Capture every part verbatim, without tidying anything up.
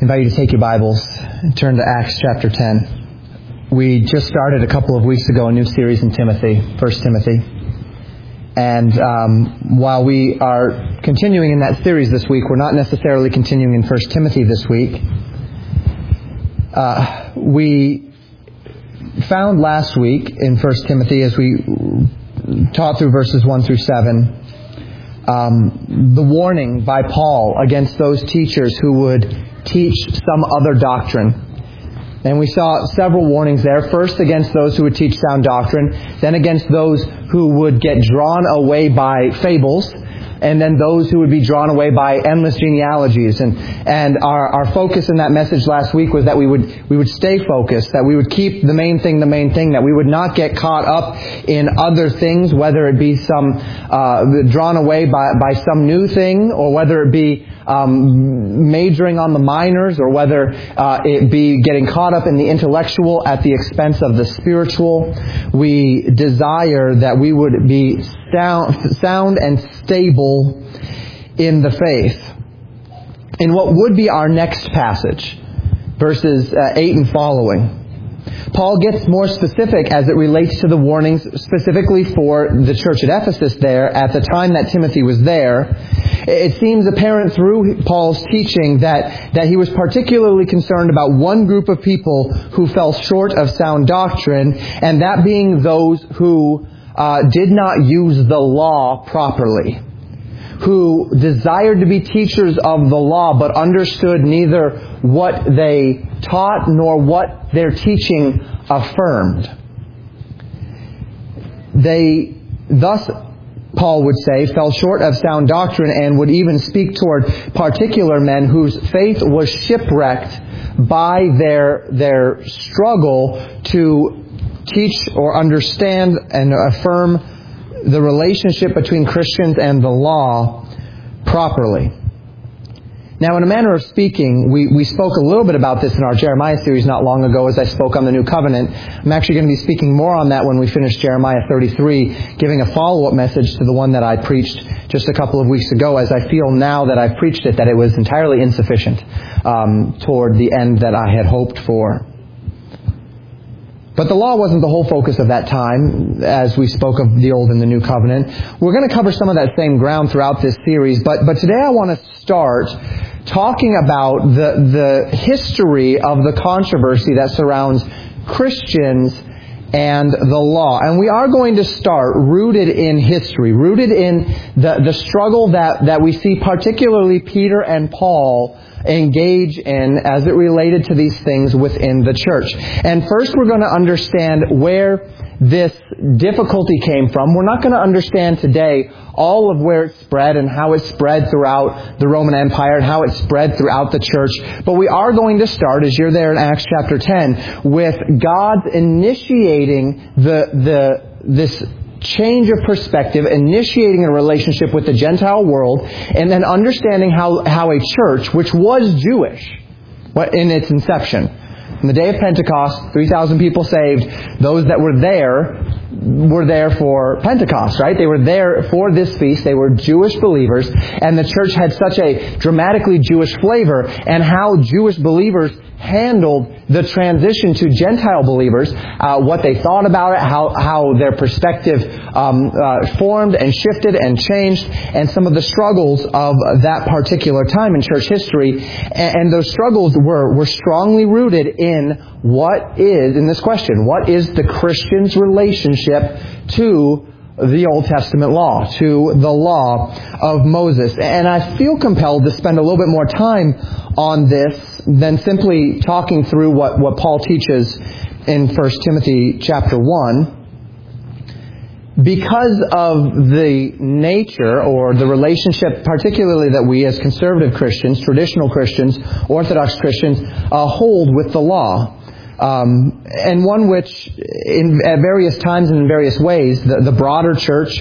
invite you to take your Bibles and turn to Acts chapter ten. We just started a couple of weeks ago a new series in Timothy, First Timothy. And um, while we are continuing in that series this week, we're not necessarily continuing in First Timothy this week. Uh, we found last week in First Timothy, as we taught through verses one through seven, um, the warning by Paul against those teachers who would teach some other doctrine. And we saw several warnings there. First, against those who would teach sound doctrine. Then against those who would get drawn away by fables. And then those who would be drawn away by endless genealogies. And and our, our focus in that message last week was that we would we would stay focused, that we would keep the main thing the main thing, that we would not get caught up in other things, whether it be some uh, drawn away by, by some new thing, or whether it be um, majoring on the minors, or whether uh, it be getting caught up in the intellectual at the expense of the spiritual. We desire that we would be sound, sound and stable in the faith. In what would be our next passage, verses uh, eight and following, Paul gets more specific as it relates to the warnings specifically for the church at Ephesus there at the time that Timothy was there. It seems apparent through Paul's teaching that, that he was particularly concerned about one group of people who fell short of sound doctrine, and that being those who uh, did not use the law properly, who desired to be teachers of the law but understood neither what they taught nor what their teaching affirmed. They thus, Paul would say, fell short of sound doctrine, and would even speak toward particular men whose faith was shipwrecked by their their struggle to teach or understand and affirm the relationship between Christians and the law properly. Now, in a manner of speaking, we, we spoke a little bit about this in our Jeremiah series not long ago as I spoke on the New Covenant. I'm actually going to be speaking more on that when we finish Jeremiah thirty-three, giving a follow-up message to the one that I preached just a couple of weeks ago, as I feel now that I've preached it that it was entirely insufficient um, toward the end that I had hoped for. But the law wasn't the whole focus of that time, as we spoke of the Old and the New Covenant. We're going to cover some of that same ground throughout this series, but, but today I want to start talking about the, the history of the controversy that surrounds Christians and the law. And we are going to start rooted in history, rooted in the, the struggle that, that we see particularly Peter and Paul engage in as it related to these things within the church. And first we're going to understand where this difficulty came from. We're not going to understand today all of where it spread and how it spread throughout the Roman Empire and how it spread throughout the church. But we are going to start, as you're there in Acts chapter ten, with God initiating the the this change of perspective, initiating a relationship with the Gentile world, and then understanding how, how a church, which was Jewish in its inception, in the day of Pentecost, three thousand people saved, those that were there were there for Pentecost, right? They were there for this feast. They were Jewish believers, and the church had such a dramatically Jewish flavor, and how Jewish believers handled the transition to Gentile believers, uh, what they thought about it, how how their perspective um, uh, formed and shifted and changed, and some of the struggles of that particular time in church history. And, and those struggles were, were strongly rooted in what is, in this question, what is the Christian's relationship to the Old Testament law, to the law of Moses. And I feel compelled to spend a little bit more time on this than simply talking through what, what Paul teaches in First Timothy chapter one. Because of the nature or the relationship, particularly that we as conservative Christians, traditional Christians, Orthodox Christians, uh, hold with the law. Um, and one which, in, at various times and in various ways, the, the broader church,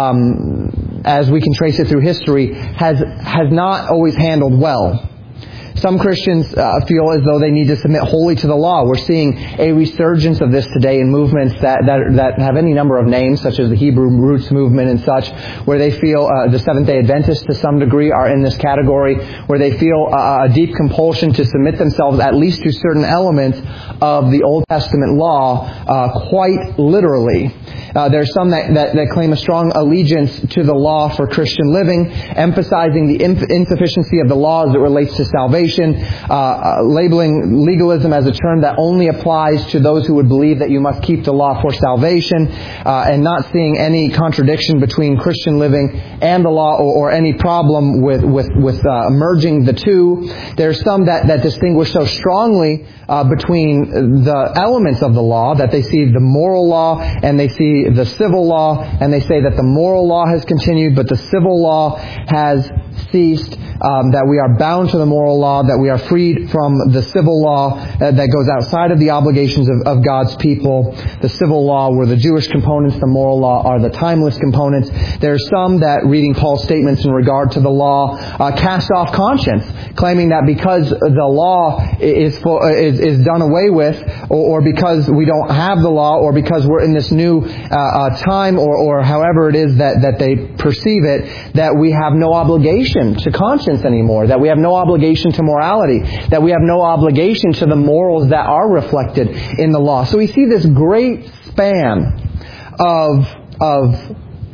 um, as we can trace it through history, has has not always handled well. Some Christians uh, feel as though they need to submit wholly to the law. We're seeing a resurgence of this today in movements that, that, that have any number of names, such as the Hebrew Roots movement and such, where they feel uh, the Seventh-day Adventists to some degree are in this category, where they feel uh, a deep compulsion to submit themselves at least to certain elements of the Old Testament law uh, quite literally. Uh, there's some that, that, that claim a strong allegiance to the law for Christian living, emphasizing the insufficiency of the law as it relates to salvation, uh, uh, labeling legalism as a term that only applies to those who would believe that you must keep the law for salvation, uh, and not seeing any contradiction between Christian living and the law, or, or any problem with with, with uh, merging the two. There's some that, that distinguish so strongly uh, between the elements of the law that they see the moral law and they see the civil law, and they say that the moral law has continued, but the civil law has ceased, um, that we are bound to the moral law, that we are freed from the civil law uh, that goes outside of the obligations of, of God's people. The civil law were the Jewish components, the moral law are the timeless components. There are some that, reading Paul's statements in regard to the law, uh, cast off conscience, claiming that because the law is full, is, is done away with, or, or because we don't have the law, or because we're in this new uh, uh, time, or, or however it is that, that they perceive it, that we have no obligation to conscience anymore, that we have no obligation to morality, that we have no obligation to the morals that are reflected in the law. So we see this great span of, of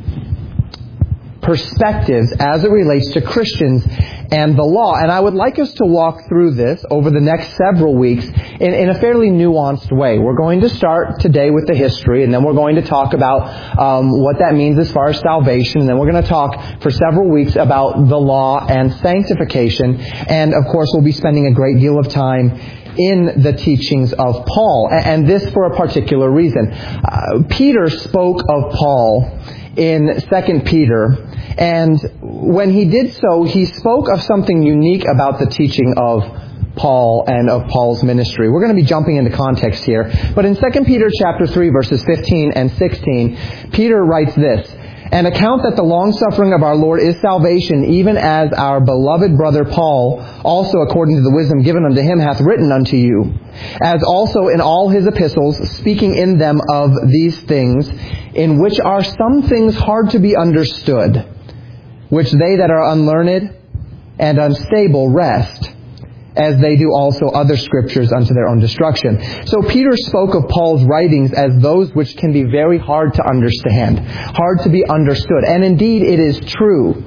perspectives as it relates to Christians and the law. And I would like us to walk through this over the next several weeks in, in a fairly nuanced way. We're going to start today with the history, and then we're going to talk about um, what that means as far as salvation, and then we're going to talk for several weeks about the law and sanctification. And of course, we'll be spending a great deal of time in the teachings of Paul, and this for a particular reason. Uh, Peter spoke of Paul in Second Peter, and when he did so, he spoke of something unique about the teaching of Paul and of Paul's ministry. We're going to be jumping into context here, but in Second Peter chapter three, verses fifteen and sixteen, Peter writes this: "And account that the long-suffering of our Lord is salvation, even as our beloved brother Paul, also according to the wisdom given unto him, hath written unto you, as also in all his epistles, speaking in them of these things, in which are some things hard to be understood, which they that are unlearned and unstable wrest, as they do also other scriptures unto their own destruction." So Peter spoke of Paul's writings as those which can be very hard to understand, hard to be understood. And indeed it is true.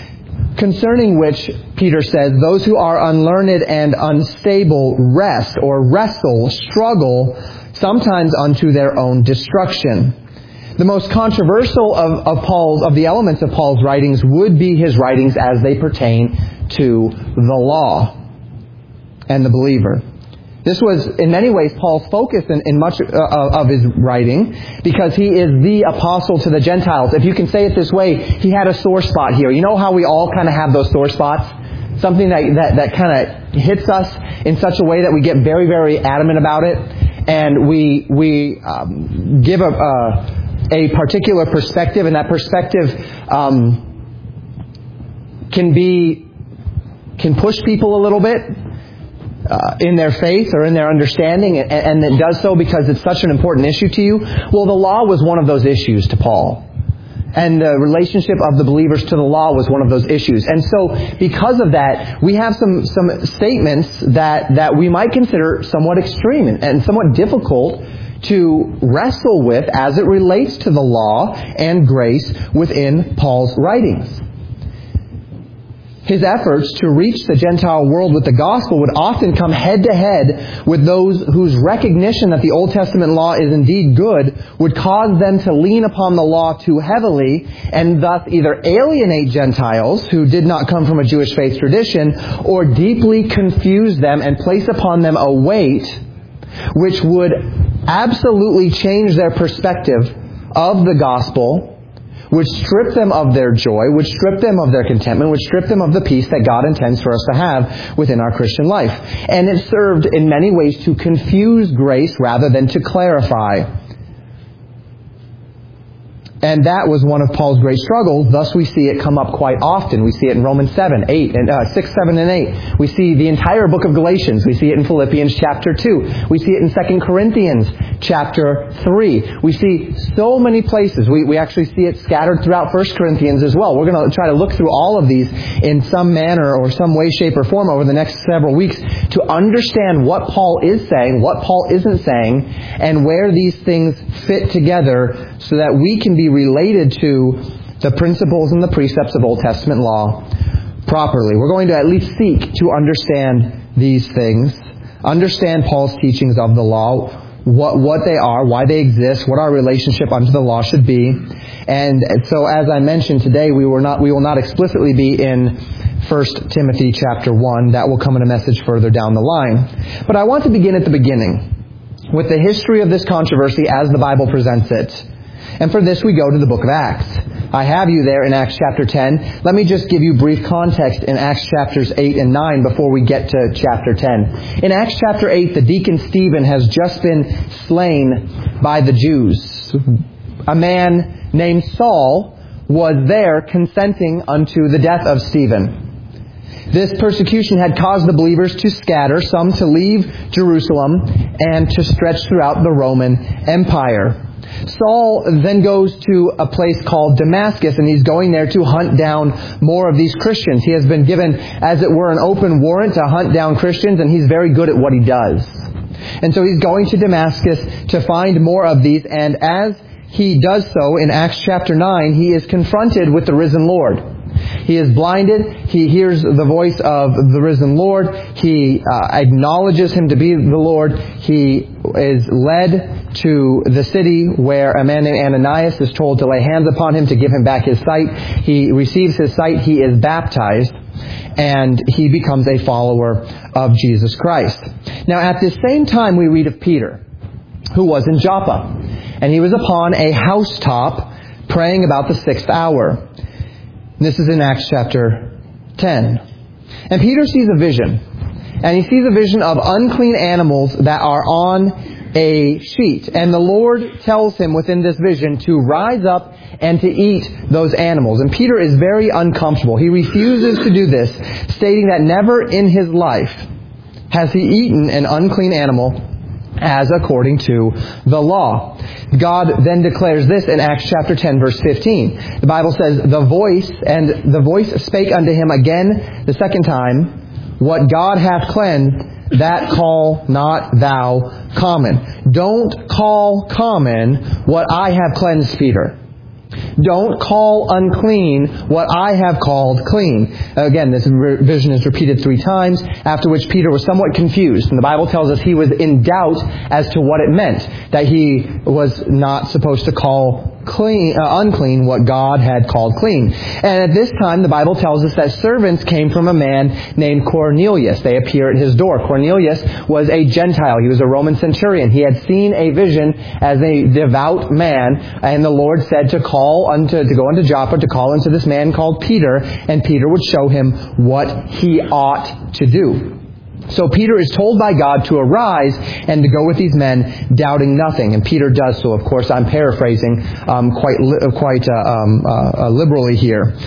Concerning which, Peter says, those who are unlearned and unstable wrest or wrestle, struggle, sometimes unto their own destruction. The most controversial of, of Paul's, of the elements of Paul's writings would be his writings as they pertain to the law and the believer. This was, in many ways, Paul's focus in, in much uh, of his writing, because he is the apostle to the Gentiles. If you can say it this way, he had a sore spot here. You know how we all kind of have those sore spots? Something that, that, that kind of hits us in such a way that we get very, very adamant about it, and we we um, give a, a, a particular perspective, and that perspective um, can be can push people a little bit Uh, in their faith or in their understanding, and, and it does so because it's such an important issue to you. Well, the law was one of those issues to Paul. And the relationship of the believers to the law was one of those issues. And so, because of that, we have some, some statements that, that we might consider somewhat extreme and, and somewhat difficult to wrestle with as it relates to the law and grace within Paul's writings. His efforts to reach the Gentile world with the gospel would often come head to head with those whose recognition that the Old Testament law is indeed good would cause them to lean upon the law too heavily, and thus either alienate Gentiles who did not come from a Jewish faith tradition, or deeply confuse them and place upon them a weight which would absolutely change their perspective of the gospel, would strip them of their joy, would strip them of their contentment, would strip them of the peace that God intends for us to have within our Christian life. And it served in many ways to confuse grace rather than to clarify. And that was one of Paul's great struggles. Thus we see it come up quite often. We see it in Romans seven, eight, and uh, six, seven, and eight. We see the entire book of Galatians. We see it in Philippians chapter two. We see it in Second Corinthians chapter three. We see so many places. We, we actually see it scattered throughout First Corinthians as well. We're going to try to look through all of these in some manner or some way, shape, or form over the next several weeks to understand what Paul is saying, what Paul isn't saying, and where these things fit together so that we can be related to the principles and the precepts of Old Testament law properly. We're going to at least seek to understand these things, understand Paul's teachings of the law, what what they are, why they exist, what our relationship unto the law should be. And so as I mentioned today, we were not we will not explicitly be in First Timothy chapter one. That will come in a message further down the line. But I want to begin at the beginning with the history of this controversy as the Bible presents it. And for this we go to the book of Acts. I have you there in Acts chapter ten. Let me just give you brief context in Acts chapters eight and nine before we get to chapter ten. In Acts chapter eight, the deacon Stephen has just been slain by the Jews. A man named Saul was there consenting unto the death of Stephen. This persecution had caused the believers to scatter, some to leave Jerusalem and to stretch throughout the Roman Empire. Saul then goes to a place called Damascus, and he's going there to hunt down more of these Christians. He has been given, as it were, an open warrant to hunt down Christians, and he's very good at what he does. And so he's going to Damascus to find more of these, and as he does so, in Acts chapter nine, he is confronted with the risen Lord. He is blinded. He hears the voice of the risen Lord. He uh, acknowledges him to be the Lord. He is led to the city where a man named Ananias is told to lay hands upon him to give him back his sight. He receives his sight. He is baptized. And he becomes a follower of Jesus Christ. Now, at the same time, we read of Peter, who was in Joppa. And he was upon a housetop praying about the sixth hour. This is in Acts chapter ten. And Peter sees a vision. And he sees a vision of unclean animals that are on a sheet. And the Lord tells him within this vision to rise up and to eat those animals. And Peter is very uncomfortable. He refuses to do this, stating that never in his life has he eaten an unclean animal as according to the law. God then declares this in Acts chapter ten, verse fifteen. The Bible says, the voice, and the voice spake unto him again the second time, what God hath cleansed, that call not thou common. Don't call common what I have cleansed, Peter. Don't call unclean what I have called clean. Again, this vision is repeated three times, after which Peter was somewhat confused. And the Bible tells us he was in doubt as to what it meant, that he was not supposed to call clean, uh, unclean what God had called clean. And at this time, the Bible tells us that servants came from a man named Cornelius. They appear at his door. Cornelius was a Gentile. He was a Roman centurion. He had seen a vision as a devout man, and the Lord said to call unto, to go unto Joppa, to call unto this man called Peter, and Peter would show him what he ought to do. So Peter is told by God to arise and to go with these men, doubting nothing. And Peter does so. Of course, I'm paraphrasing um, quite li- quite uh, um, uh, liberally here.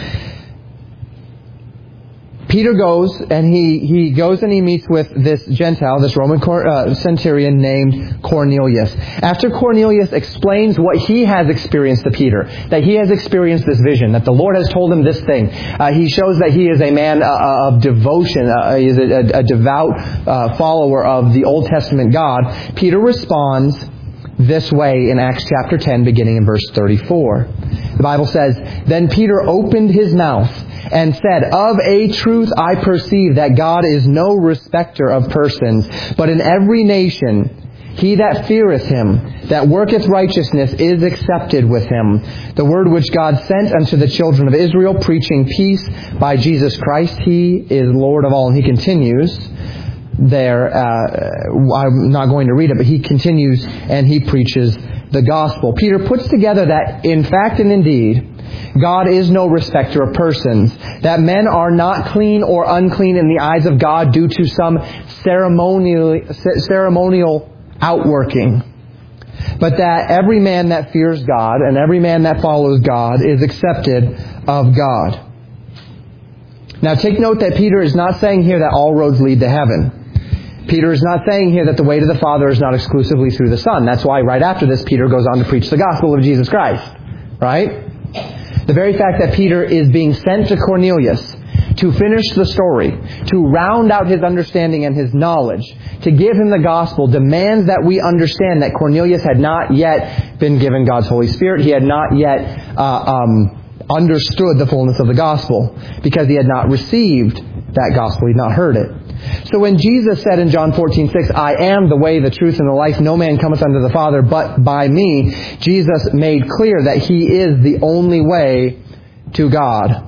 Peter goes, and he, he goes and he meets with this Gentile, this Roman cor- uh, centurion named Cornelius. After Cornelius explains what he has experienced to Peter, that he has experienced this vision, that the Lord has told him this thing, uh, he shows that he is a man uh, of devotion, uh, he is a, a, a devout uh, follower of the Old Testament God. Peter responds this way in Acts chapter ten, beginning in verse thirty-four. The Bible says, then Peter opened his mouth and said, of a truth I perceive that God is no respecter of persons, but in every nation he that feareth him, that worketh righteousness, is accepted with him. The word which God sent unto the children of Israel, preaching peace by Jesus Christ, he is Lord of all. And he continues there, uh, I'm not going to read it, but he continues and he preaches the gospel. Peter puts together that in fact and indeed, God is no respecter of persons, that men are not clean or unclean in the eyes of God due to some ceremonial, ceremonial outworking. but that every man that fears God and every man that follows God is accepted of God. Now take note that Peter is not saying here that all roads lead to heaven. Peter is not saying here that the way to the Father is not exclusively through the Son. That's why right after this, Peter goes on to preach the gospel of Jesus Christ. Right? The very fact that Peter is being sent to Cornelius to finish the story, to round out his understanding and his knowledge, to give him the gospel, demands that we understand that Cornelius had not yet been given God's Holy Spirit. He had not yet uh, um, understood the fullness of the gospel because he had not received that gospel. He had not heard it. So when Jesus said in John fourteen six, I am the way, the truth, and the life, no man cometh unto the Father but by me, Jesus made clear that He is the only way to God.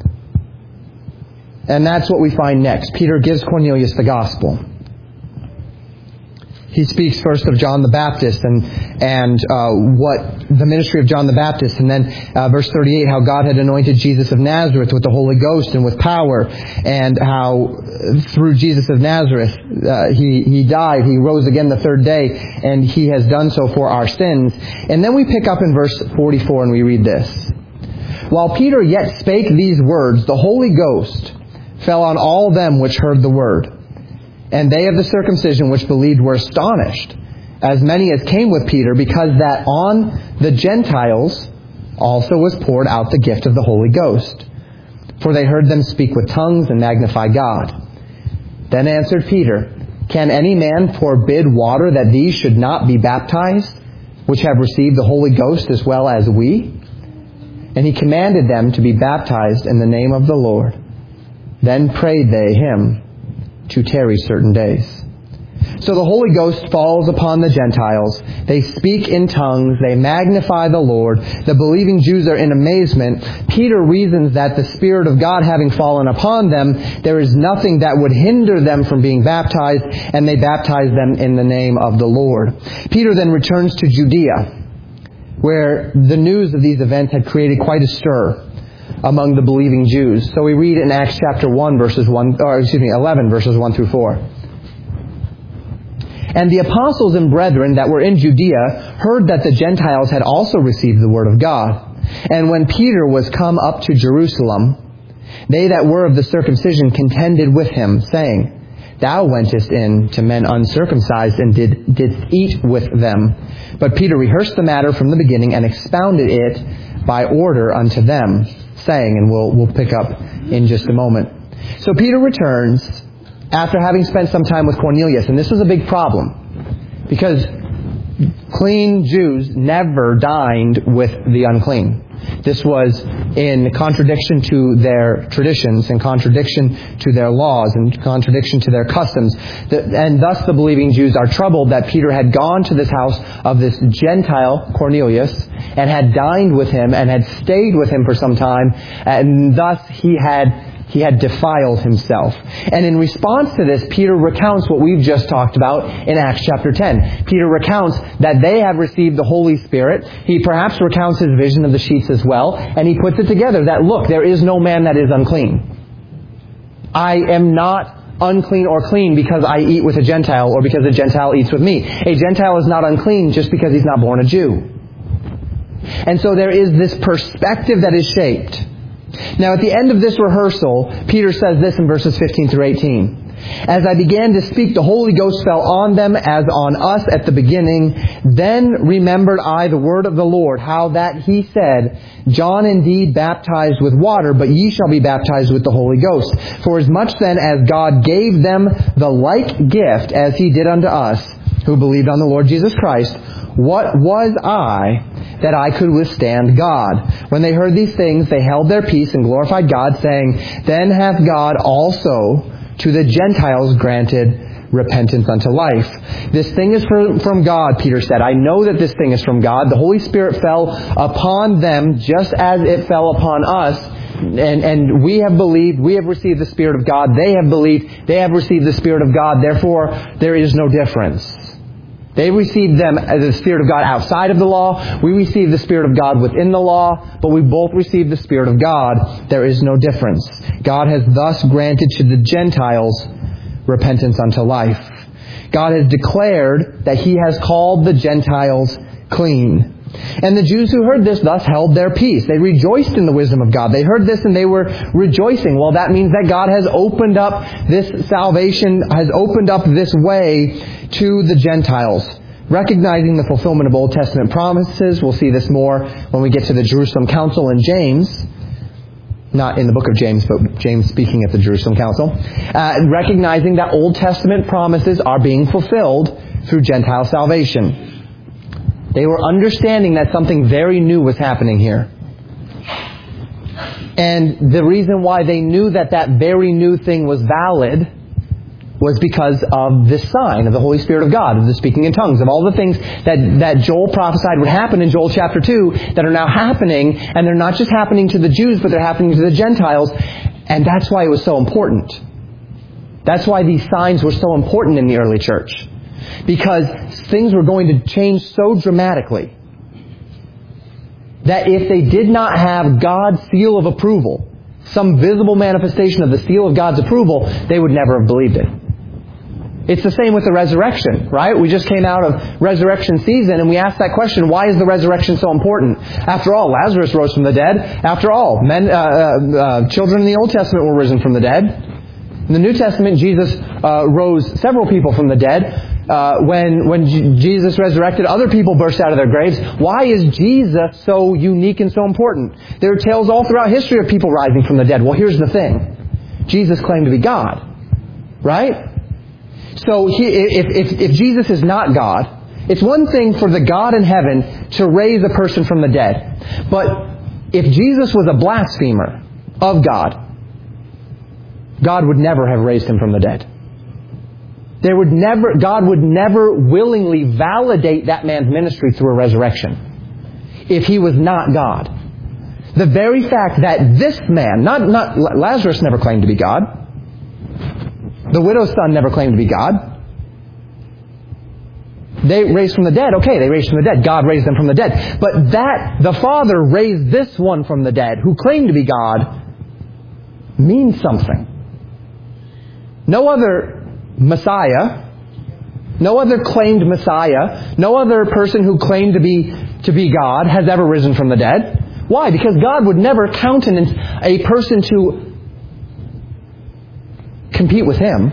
And that's what we find next. Peter gives Cornelius the gospel. He speaks first of John the Baptist and and uh, what the ministry of John the Baptist, and then uh, verse thirty-eight, how God had anointed Jesus of Nazareth with the Holy Ghost and with power, and how through Jesus of Nazareth uh, he he died, he rose again the third day, and he has done so for our sins. And then we pick up in verse forty-four and we read this: while Peter yet spake these words, the Holy Ghost fell on all them which heard the word. And they of the circumcision which believed were astonished, as many as came with Peter, because that on the Gentiles also was poured out the gift of the Holy Ghost. For they heard them speak with tongues and magnify God. Then answered Peter, Can any man forbid water that these should not be baptized, which have received the Holy Ghost as well as we? And he commanded them to be baptized in the name of the Lord. Then prayed they him to tarry certain days. So the Holy Ghost falls upon the Gentiles. They speak in tongues. They magnify the Lord. The believing Jews are in amazement. Peter reasons that the Spirit of God having fallen upon them, there is nothing that would hinder them from being baptized, and they baptize them in the name of the Lord. Peter then returns to Judea, where the news of these events had created quite a stir among the believing Jews. So we read in Acts chapter one verses one, or excuse me, eleven verses one through four. And the apostles and brethren that were in Judea heard that the Gentiles had also received the word of God. And when Peter was come up to Jerusalem, they that were of the circumcision contended with him, saying, Thou wentest in to men uncircumcised and did, didst eat with them. But Peter rehearsed the matter from the beginning and expounded it by order unto them, saying, and we'll we'll pick up in just a moment. So Peter returns after having spent some time with Cornelius, and this was a big problem because clean Jews never dined with the unclean. This was in contradiction to their traditions, in contradiction to their laws, in contradiction to their customs. And thus the believing Jews are troubled that Peter had gone to this house of this Gentile Cornelius and had dined with him and had stayed with him for some time, and thus he had He had defiled himself. And in response to this, Peter recounts what we've just talked about in Acts chapter ten. Peter recounts that they have received the Holy Spirit. He perhaps recounts his vision of the sheets as well. And he puts it together that, look, there is no man that is unclean. I am not unclean or clean because I eat with a Gentile or because a Gentile eats with me. A Gentile is not unclean just because he's not born a Jew. And so there is this perspective that is shaped. Now, at the end of this rehearsal, Peter says this in verses fifteen through eighteen. As I began to speak, the Holy Ghost fell on them as on us at the beginning. Then remembered I the word of the Lord, how that he said, John indeed baptized with water, but ye shall be baptized with the Holy Ghost. For as much then as God gave them the like gift as he did unto us, who believed on the Lord Jesus Christ, what was I that I could withstand God? When they heard these things, they held their peace and glorified God, saying, Then hath God also to the Gentiles granted repentance unto life. This thing is from God, Peter said. I know that this thing is from God. The Holy Spirit fell upon them just as it fell upon us. And, and we have believed, we have received the Spirit of God. They have believed, they have received the Spirit of God. Therefore, there is no difference. They received them as the Spirit of God outside of the law. We receive the Spirit of God within the law, but we both receive the Spirit of God. There is no difference. God has thus granted to the Gentiles repentance unto life. God has declared that He has called the Gentiles clean. And the Jews who heard this thus held their peace. They rejoiced in the wisdom of God. They heard this and they were rejoicing. Well, that means that God has opened up this salvation, has opened up this way to the Gentiles. Recognizing the fulfillment of Old Testament promises. We'll see this more when we get to the Jerusalem Council in James. Not in the book of James, but James speaking at the Jerusalem Council. Uh, recognizing that Old Testament promises are being fulfilled through Gentile salvation. They were understanding that something very new was happening here. And the reason why they knew that that very new thing was valid was because of this sign of the Holy Spirit of God, of the speaking in tongues, of all the things that, that Joel prophesied would happen in Joel chapter two that are now happening. And they're not just happening to the Jews, but they're happening to the Gentiles. And that's why it was so important. That's why these signs were so important in the early church. Because things were going to change so dramatically that if they did not have God's seal of approval, some visible manifestation of the seal of God's approval, they would never have believed it. It's the same with the resurrection, right? We just came out of resurrection season and we asked that question, why is the resurrection so important? After all, Lazarus rose from the dead. After all, men, uh, uh, children in the Old Testament were risen from the dead. In the New Testament, Jesus uh, rose several people from the dead. Uh, when when J- Jesus resurrected, other people burst out of their graves. Why is Jesus so unique and so important? There are tales all throughout history of people rising from the dead. Well, here's the thing. Jesus claimed to be God. Right? So he, if, if, if Jesus is not God, it's one thing for the God in heaven to raise a person from the dead. But if Jesus was a blasphemer of God, God would never have raised him from the dead. There would never, God would never willingly validate that man's ministry through a resurrection if he was not God. The very fact that this man, not, not Lazarus never claimed to be God. The widow's son never claimed to be God. They raised from the dead. Okay, they raised from the dead. God raised them from the dead. But that the Father raised this one from the dead who claimed to be God means something. No other Messiah, no other claimed Messiah, no other person who claimed to be to be God has ever risen from the dead. Why? Because God would never countenance a person to compete with Him.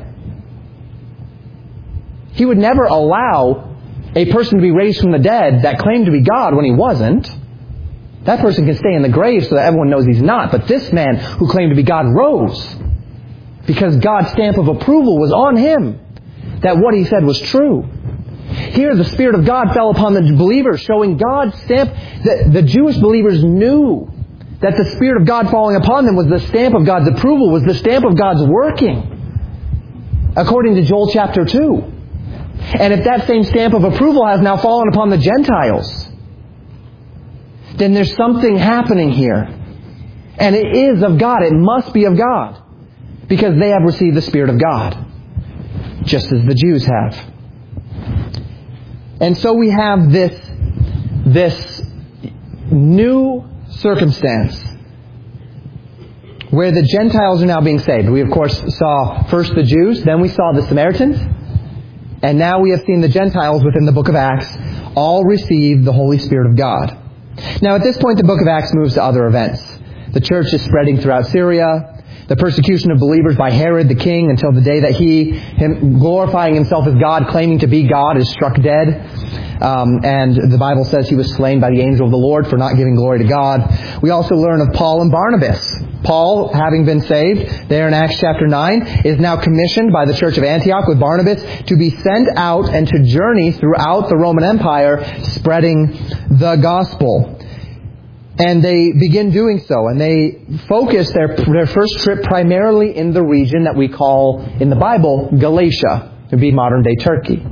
He would never allow a person to be raised from the dead that claimed to be God when he wasn't. That person can stay in the grave so that everyone knows he's not. But this man who claimed to be God rose because God's stamp of approval was on him, that what he said was true. Here the Spirit of God fell upon the believers, showing God's stamp. The, the Jewish believers knew that the Spirit of God falling upon them was the stamp of God's approval, was the stamp of God's working, according to Joel chapter two. And if that same stamp of approval has now fallen upon the Gentiles, then there's something happening here. And it is of God. It must be of God. Because they have received the Spirit of God. Just as the Jews have. And so we have this, this new circumstance where the Gentiles are now being saved. We of course saw first the Jews, then we saw the Samaritans, and now we have seen the Gentiles within the book of Acts all receive the Holy Spirit of God. Now at this point the book of Acts moves to other events. The church is spreading throughout Syria. The persecution of believers by Herod the king until the day that he, him glorifying himself as God, claiming to be God, is struck dead. Um, and the Bible says he was slain by the angel of the Lord for not giving glory to God. We also learn of Paul and Barnabas. Paul, having been saved, there in Acts chapter nine, is now commissioned by the church of Antioch with Barnabas to be sent out and to journey throughout the Roman Empire spreading the gospel. And they begin doing so, and they focus their their first trip primarily in the region that we call, in the Bible, Galatia. It would be modern-day Turkey.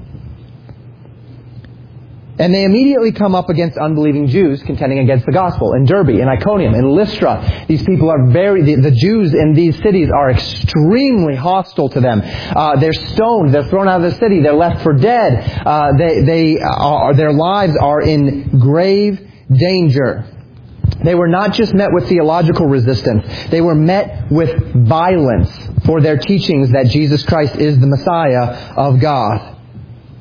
And they immediately come up against unbelieving Jews contending against the gospel in Derbe, in Iconium, in Lystra. These people are very, the, the Jews in these cities are extremely hostile to them. Uh, they're stoned, they're thrown out of the city, they're left for dead. Uh, they, they are, their lives are in grave danger. They were not just met with theological resistance. They were met with violence for their teachings that Jesus Christ is the Messiah of God.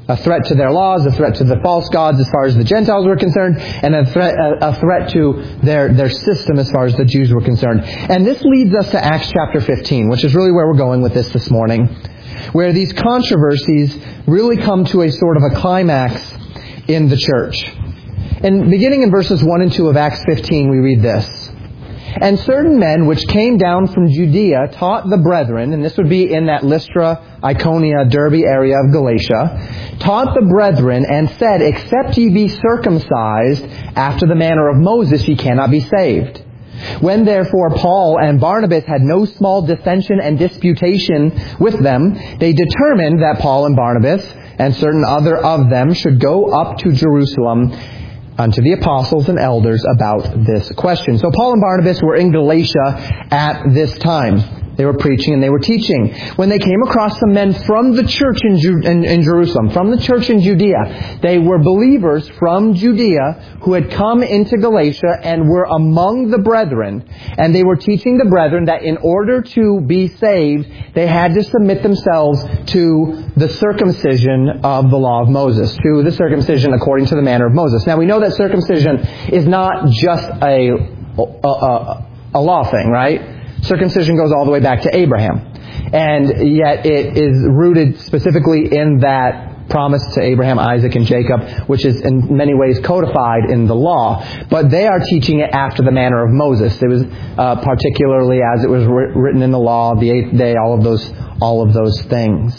A threat to their laws, a threat to the false gods as far as the Gentiles were concerned, and a threat, a, a threat to their, their system as far as the Jews were concerned. And this leads us to Acts chapter fifteen, which is really where we're going with this this morning, where these controversies really come to a sort of a climax in the church. And beginning in verses one and two of Acts fifteen, we read this. And certain men which came down from Judea taught the brethren, and this would be in that Lystra, Iconium, Derbe area of Galatia, taught the brethren and said, except ye be circumcised after the manner of Moses, ye cannot be saved. When therefore Paul and Barnabas had no small dissension and disputation with them, they determined that Paul and Barnabas and certain other of them should go up to Jerusalem unto the apostles and elders about this question. So Paul and Barnabas were in Galatia at this time. They were preaching and they were teaching. When they came across some men from the church in, Ju- in, in Jerusalem, from the church in Judea, they were believers from Judea who had come into Galatia and were among the brethren. And they were teaching the brethren that in order to be saved, they had to submit themselves to the circumcision of the law of Moses, to the circumcision according to the manner of Moses. Now we know that circumcision is not just a, a, a, a law thing, right? Circumcision goes all the way back to Abraham. And yet it is rooted specifically in that promise to Abraham, Isaac, and Jacob, which is in many ways codified in the law. But they are teaching it after the manner of Moses. It was uh, particularly as it was written in the law, the eighth day, all of those, all of those things.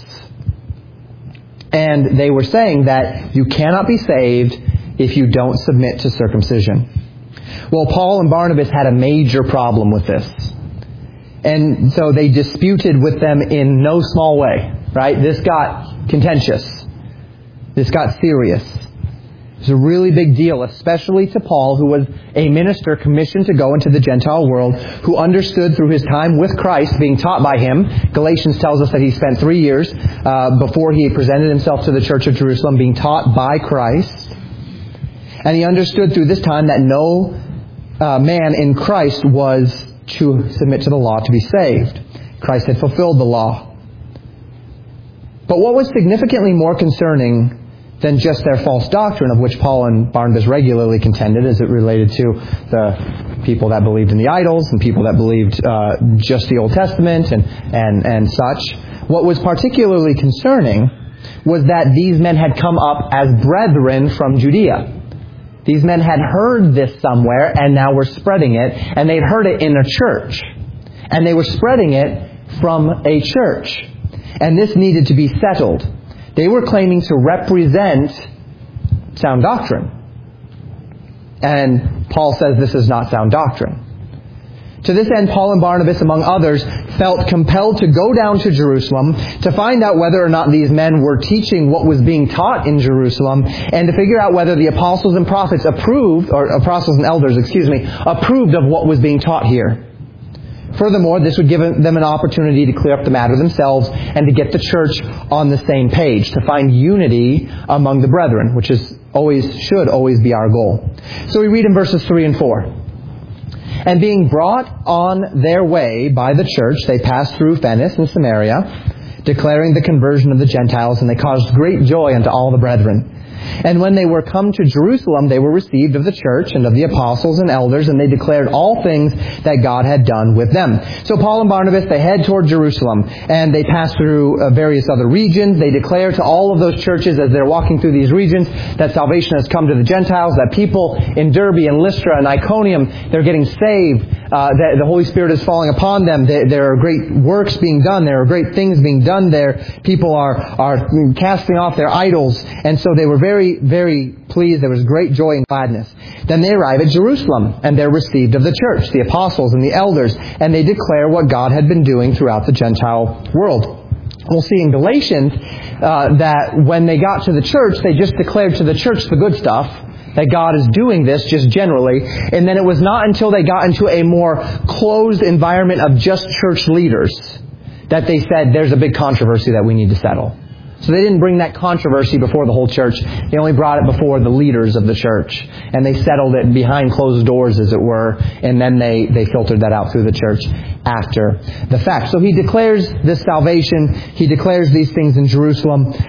And they were saying that you cannot be saved if you don't submit to circumcision. Well, Paul and Barnabas had a major problem with this. And so they disputed with them in no small way, right? This got contentious. This got serious. It was a really big deal, especially to Paul, who was a minister commissioned to go into the Gentile world, who understood through his time with Christ, being taught by him. Galatians tells us that he spent three years uh, before he presented himself to the church of Jerusalem, being taught by Christ. And he understood through this time that no uh, man in Christ was to submit to the law to be saved. Christ had fulfilled the law. But what was significantly more concerning than just their false doctrine, of which Paul and Barnabas regularly contended, as it related to the people that believed in the idols and people that believed uh, just the Old Testament and, and, and such, what was particularly concerning was that these men had come up as brethren from Judea. These men had heard this somewhere and now were spreading it. And they'd heard it in a church. And they were spreading it from a church. And this needed to be settled. They were claiming to represent sound doctrine. And Paul says this is not sound doctrine. To this end, Paul and Barnabas, among others, felt compelled to go down to Jerusalem to find out whether or not these men were teaching what was being taught in Jerusalem, and to figure out whether the apostles and prophets approved, or apostles and elders, excuse me, approved of what was being taught here. Furthermore, this would give them an opportunity to clear up the matter themselves and to get the church on the same page, to find unity among the brethren, which is always, should always be our goal. So we read in verses three and four. And being brought on their way by the church, they passed through Venice and Samaria, declaring the conversion of the Gentiles, and they caused great joy unto all the brethren. And when they were come to Jerusalem, they were received of the church and of the apostles and elders, and they declared all things that God had done with them. So Paul and Barnabas, they head toward Jerusalem, and they pass through uh, various other regions. They declare to all of those churches as they're walking through these regions that salvation has come to the Gentiles, that people in Derbe and Lystra and Iconium, they're getting saved, uh, that the Holy Spirit is falling upon them. There, there are great works being done. There are great things being done there. People are, are casting off their idols. And so they were very Very, very pleased. There was great joy and gladness. Then they arrive at Jerusalem, and they're received of the church, the apostles and the elders, and they declare what God had been doing throughout the Gentile world. We'll see in Galatians uh, that when they got to the church, they just declared to the church the good stuff, that God is doing this just generally. And then it was not until they got into a more closed environment of just church leaders that they said, there's a big controversy that we need to settle. So they didn't bring that controversy before the whole church. They only brought it before the leaders of the church. And they settled it behind closed doors, as it were. And then they, they filtered that out through the church after the fact. So he declares this salvation. He declares these things in Jerusalem.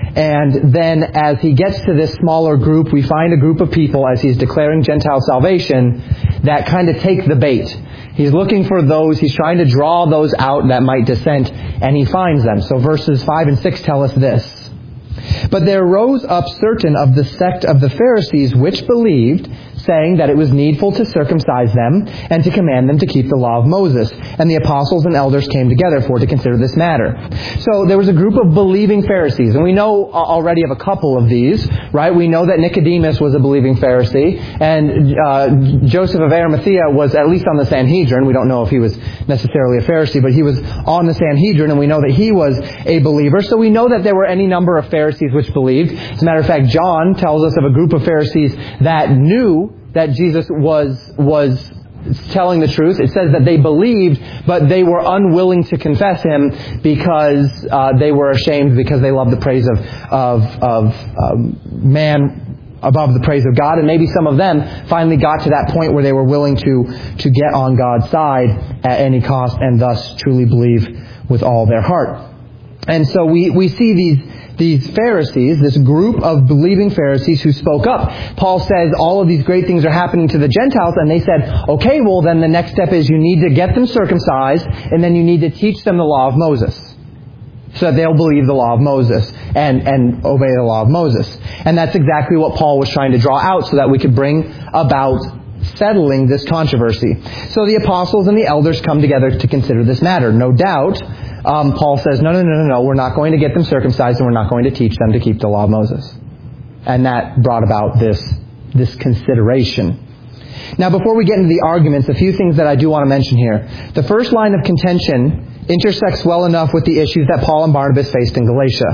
And then as he gets to this smaller group, we find a group of people as he's declaring Gentile salvation that kind of take the bait. He's looking for those, he's trying to draw those out that might dissent, and he finds them. So verses five and six tell us this. But there rose up certain of the sect of the Pharisees which believed, saying that it was needful to circumcise them and to command them to keep the law of Moses. And the apostles and elders came together for to consider this matter. So there was a group of believing Pharisees, and we know already of a couple of these, right? We know that Nicodemus was a believing Pharisee, and uh, Joseph of Arimathea was at least on the Sanhedrin. We don't know if he was necessarily a Pharisee, but he was on the Sanhedrin, and we know that he was a believer. So we know that there were any number of Pharisees which believed. As a matter of fact, John tells us of a group of Pharisees that knew that Jesus was was telling the truth. It says that they believed, but they were unwilling to confess him because uh, they were ashamed, because they loved the praise of of, of um, man above the praise of God. And maybe some of them finally got to that point where they were willing to to get on God's side at any cost, and thus truly believe with all their heart. And so we, we see these These Pharisees, this group of believing Pharisees who spoke up. Paul says all of these great things are happening to the Gentiles, and they said, okay, well then the next step is you need to get them circumcised, and then you need to teach them the law of Moses, so that they'll believe the law of Moses and, and obey the law of Moses. And that's exactly what Paul was trying to draw out, so that we could bring about settling this controversy. So the apostles and the elders come together to consider this matter. No doubt, Um, Paul says, no, no, no, no, no, we're not going to get them circumcised, and we're not going to teach them to keep the law of Moses. And that brought about this, this consideration. Now, before we get into the arguments, a few things that I do want to mention here. The first line of contention intersects well enough with the issues that Paul and Barnabas faced in Galatia.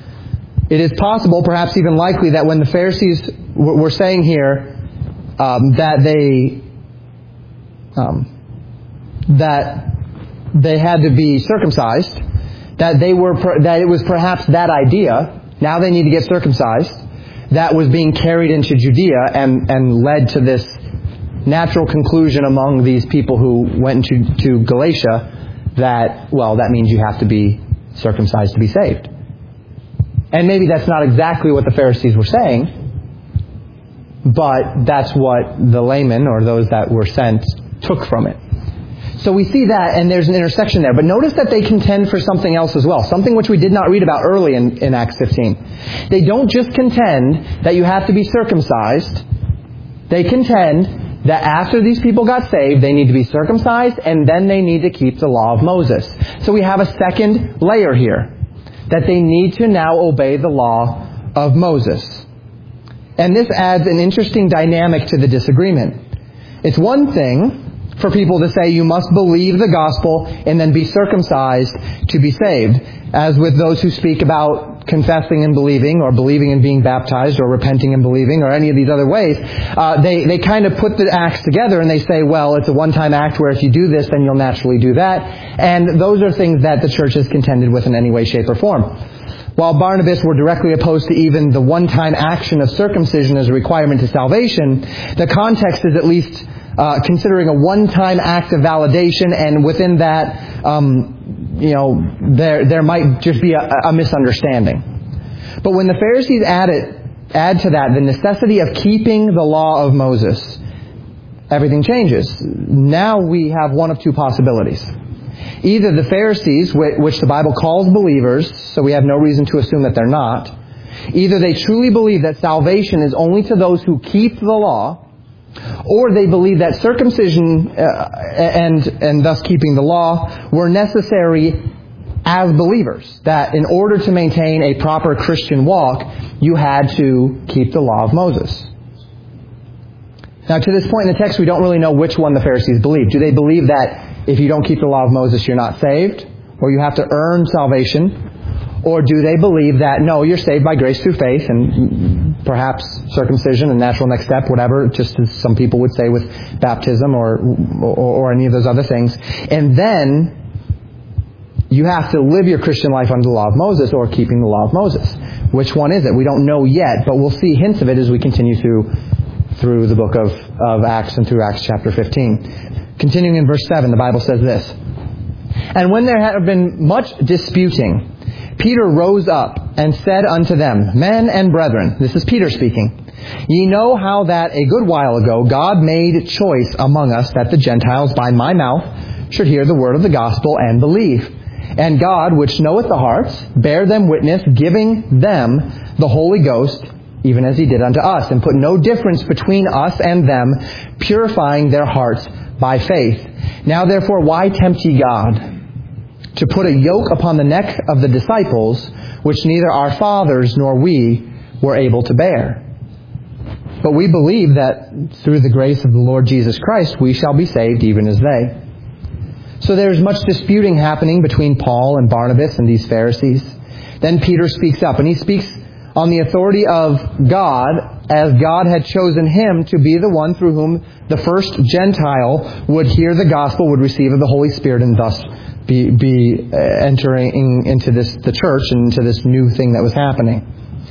It is possible, perhaps even likely, that when the Pharisees w- were saying here um, that they um, that they had to be circumcised, that they were that it was perhaps that idea, now they need to get circumcised, that was being carried into Judea and, and led to this natural conclusion among these people who went into to Galatia that, well, that means you have to be circumcised to be saved. And maybe that's not exactly what the Pharisees were saying, but that's what the laymen, or those that were sent, took from it. So we see that, and there's an intersection there. But notice that they contend for something else as well, something which we did not read about early in, in Acts fifteen. They don't just contend that you have to be circumcised. They contend that after these people got saved, they need to be circumcised, and then they need to keep the law of Moses. So we have a second layer here, that they need to now obey the law of Moses. And this adds an interesting dynamic to the disagreement. It's one thing for people to say you must believe the gospel and then be circumcised to be saved. As with those who speak about confessing and believing, or believing and being baptized, or repenting and believing, or any of these other ways, uh, they, they kind of put the acts together and they say, well, it's a one-time act where if you do this, then you'll naturally do that. And those are things that the church has contended with in any way, shape, or form. While Barnabas were directly opposed to even the one-time action of circumcision as a requirement to salvation, the context is at least Uh, considering a one-time act of validation, and within that, um, you know, there there might just be a, a misunderstanding. But when the Pharisees add it, add to that the necessity of keeping the law of Moses, everything changes. Now we have one of two possibilities. Either the Pharisees, which the Bible calls believers, so we have no reason to assume that they're not, either they truly believe that salvation is only to those who keep the law, or they believe that circumcision uh, and and thus keeping the law were necessary as believers, that in order to maintain a proper Christian walk, you had to keep the law of Moses. Now, to this point in the text, we don't really know which one the Pharisees believe. Do they believe that if you don't keep the law of Moses, you're not saved, or you have to earn salvation? Or do they believe that, no, you're saved by grace through faith, and perhaps circumcision and natural next step, whatever, just as some people would say with baptism or, or, or any of those other things. And then you have to live your Christian life under the law of Moses, or keeping the law of Moses. Which one is it? We don't know yet, but we'll see hints of it as we continue through through the book of, of Acts and through Acts chapter fifteen. Continuing in verse seven, the Bible says this: And when there had been much disputing, Peter rose up and said unto them, Men and brethren, this is Peter speaking, ye know how that a good while ago God made choice among us that the Gentiles by my mouth should hear the word of the gospel and believe. And God, which knoweth the hearts, bare them witness, giving them the Holy Ghost, even as he did unto us, and put no difference between us and them, purifying their hearts by faith. Now therefore, why tempt ye God to put a yoke upon the neck of the disciples, which neither our fathers nor we were able to bear? But we believe that through the grace of the Lord Jesus Christ, we shall be saved even as they. So there's much disputing happening between Paul and Barnabas and these Pharisees. Then Peter speaks up, and he speaks on the authority of God, as God had chosen him to be the one through whom the first Gentile would hear the gospel, would receive of the Holy Spirit, and thus be, be entering into this the church and into this new thing that was happening.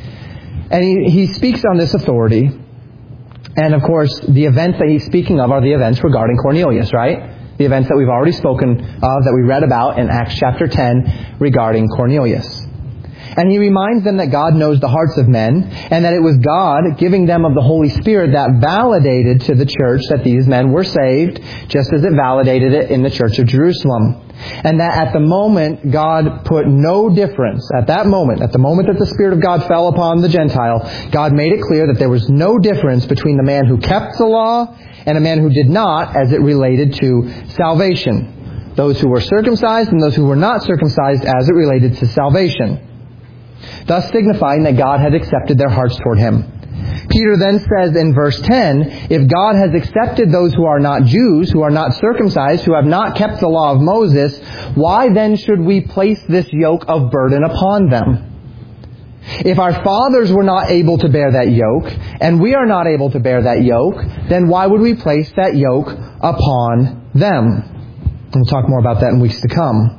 And he, he speaks on this authority. And of course, the events that he's speaking of are the events regarding Cornelius, right? The events that we've already spoken of, that we read about in Acts chapter ten regarding Cornelius. And he reminds them that God knows the hearts of men, and that it was God giving them of the Holy Spirit that validated to the church that these men were saved, just as it validated it in the church of Jerusalem. And that at the moment, God put no difference. At that moment, at the moment that the Spirit of God fell upon the Gentile, God made it clear that there was no difference between the man who kept the law and a man who did not, as it related to salvation. Those who were circumcised and those who were not circumcised, as it related to salvation. Thus signifying that God had accepted their hearts toward him. Peter then says in verse ten, if God has accepted those who are not Jews, who are not circumcised, who have not kept the law of Moses, why then should we place this yoke of burden upon them? If our fathers were not able to bear that yoke, and we are not able to bear that yoke, then why would we place that yoke upon them? We'll talk more about that in weeks to come.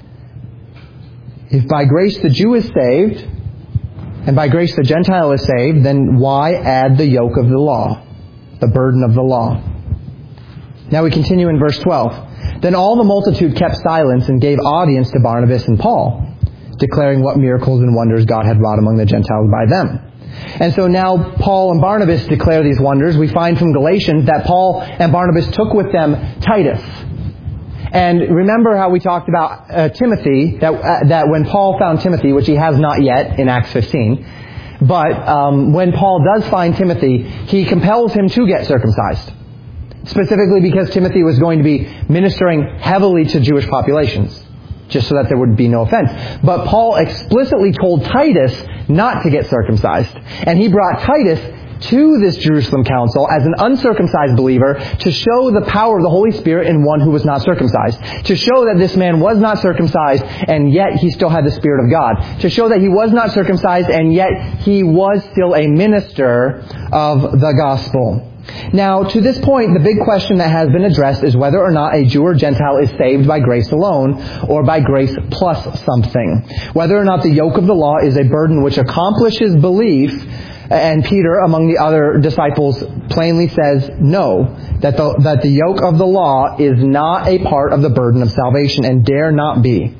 If by grace the Jew is saved, and by grace the Gentile is saved, then why add the yoke of the law, the burden of the law? Now we continue in verse twelve. Then all the multitude kept silence and gave audience to Barnabas and Paul, declaring what miracles and wonders God had wrought among the Gentiles by them. And so now Paul and Barnabas declare these wonders. We find from Galatians that Paul and Barnabas took with them Titus. And remember how we talked about uh, Timothy, that uh, that when Paul found Timothy, which he has not yet in Acts fifteen, but um, when Paul does find Timothy, he compels him to get circumcised. Specifically because Timothy was going to be ministering heavily to Jewish populations, just so that there would be no offense. But Paul explicitly told Titus not to get circumcised. And he brought Titus to this Jerusalem council as an uncircumcised believer to show the power of the Holy Spirit in one who was not circumcised. To show that this man was not circumcised and yet he still had the Spirit of God. To show that he was not circumcised and yet he was still a minister of the gospel. Now, to this point, the big question that has been addressed is whether or not a Jew or Gentile is saved by grace alone or by grace plus something. Whether or not the yoke of the law is a burden which accomplishes belief. And Peter, among the other disciples, plainly says no, that the, that the yoke of the law is not a part of the burden of salvation and dare not be.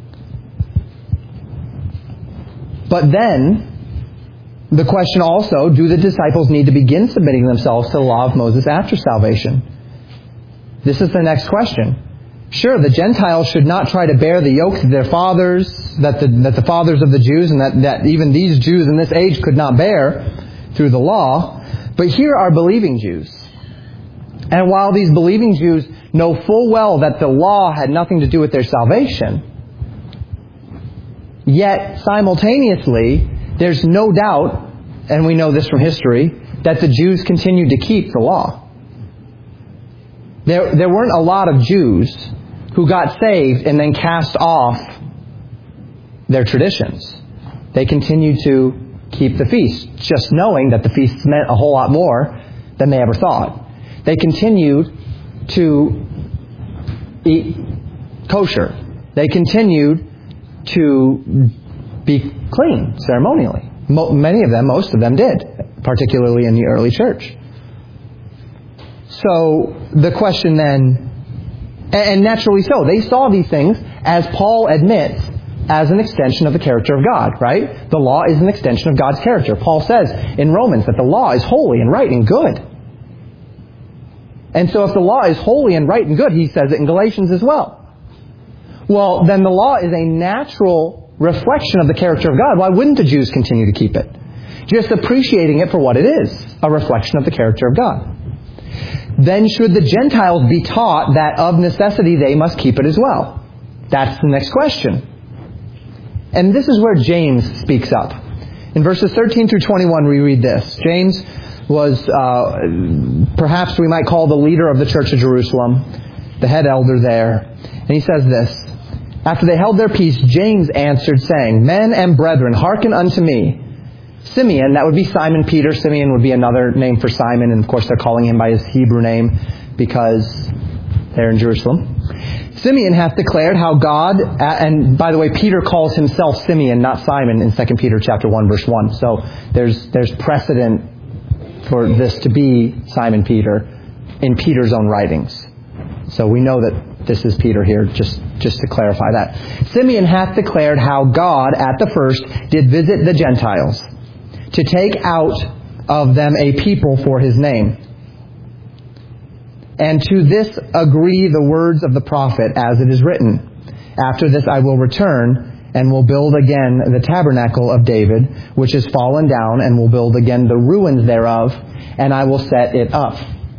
But then, the question also, do the disciples need to begin submitting themselves to the law of Moses after salvation? This is the next question. Sure, the Gentiles should not try to bear the yoke of their fathers, that the, that the fathers of the Jews, and that, that even these Jews in this age could not bear through the law. But here are believing Jews. And while these believing Jews know full well that the law had nothing to do with their salvation, yet simultaneously, there's no doubt, and we know this from history, that the Jews continued to keep the law. There, there weren't a lot of Jews who got saved and then cast off their traditions. They continued to keep the feast, just knowing that the feasts meant a whole lot more than they ever thought. They continued to eat kosher. They continued to be clean ceremonially. Mo- many of them, most of them did, particularly in the early church. So the question then, and naturally so, they saw these things, as Paul admits, as an extension of the character of God, right? The law is an extension of God's character. Paul says in Romans that the law is holy and right and good. And so if the law is holy and right and good, he says it in Galatians as well. Well, then the law is a natural reflection of the character of God. Why wouldn't the Jews continue to keep it? Just appreciating it for what it is, a reflection of the character of God. Then should the Gentiles be taught that of necessity they must keep it as well? That's the next question. And this is where James speaks up. In verses thirteen through twenty-one we read this. James was, uh, perhaps we might call the leader of the church of Jerusalem, the head elder there. And he says this, "After they held their peace, James answered, saying, Men and brethren, hearken unto me. Simeon," that would be Simon Peter. Simeon would be another name for Simon. And of course they're calling him by his Hebrew name because they're in Jerusalem. "Simeon hath declared how God," and by the way, Peter calls himself Simeon, not Simon, in Second Peter chapter one, verse one. So there's there's precedent for this to be Simon Peter in Peter's own writings. So we know that this is Peter here, just, just to clarify that. "Simeon hath declared how God at the first did visit the Gentiles, to take out of them a people for his name. And to this agree the words of the prophet, as it is written, After this I will return, and will build again the tabernacle of David, which is fallen down, and will build again the ruins thereof, and I will set it up,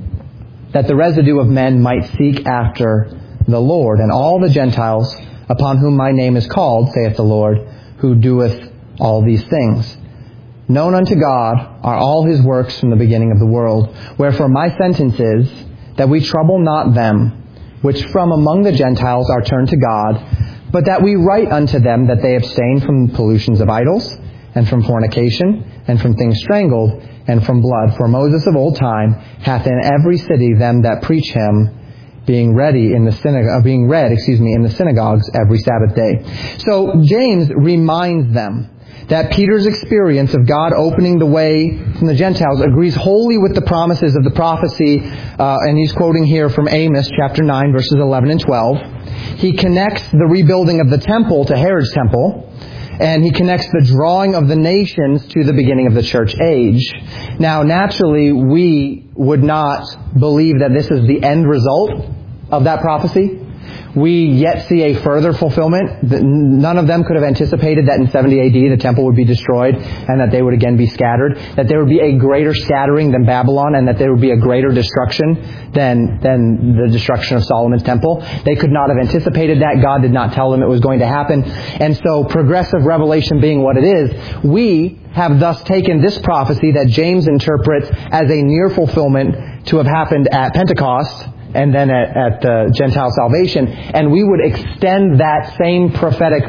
that the residue of men might seek after the Lord, and all the Gentiles upon whom my name is called, saith the Lord, who doeth all these things. Known unto God are all his works from the beginning of the world. Wherefore my sentence is, that we trouble not them, which from among the Gentiles are turned to God, but that we write unto them that they abstain from pollutions of idols, and from fornication, and from things strangled, and from blood. For Moses of old time hath in every city them that preach him, being ready in the synagogue, being read, excuse me, in the synagogues every Sabbath day." So James reminds them that Peter's experience of God opening the way from the Gentiles agrees wholly with the promises of the prophecy, uh, and he's quoting here from Amos chapter nine, verses eleven and twelve. He connects the rebuilding of the temple to Herod's temple, and he connects the drawing of the nations to the beginning of the church age. Now, naturally, we would not believe that this is the end result of that prophecy. We yet see a further fulfillment. None of them could have anticipated that in seventy A D the temple would be destroyed and that they would again be scattered, that there would be a greater scattering than Babylon, and that there would be a greater destruction than, than the destruction of Solomon's temple. They could not have anticipated that. God did not tell them it was going to happen. And so progressive revelation being what it is, we have thus taken this prophecy that James interprets as a near fulfillment to have happened at Pentecost, and then at, at uh, Gentile salvation, and we would extend that same prophetic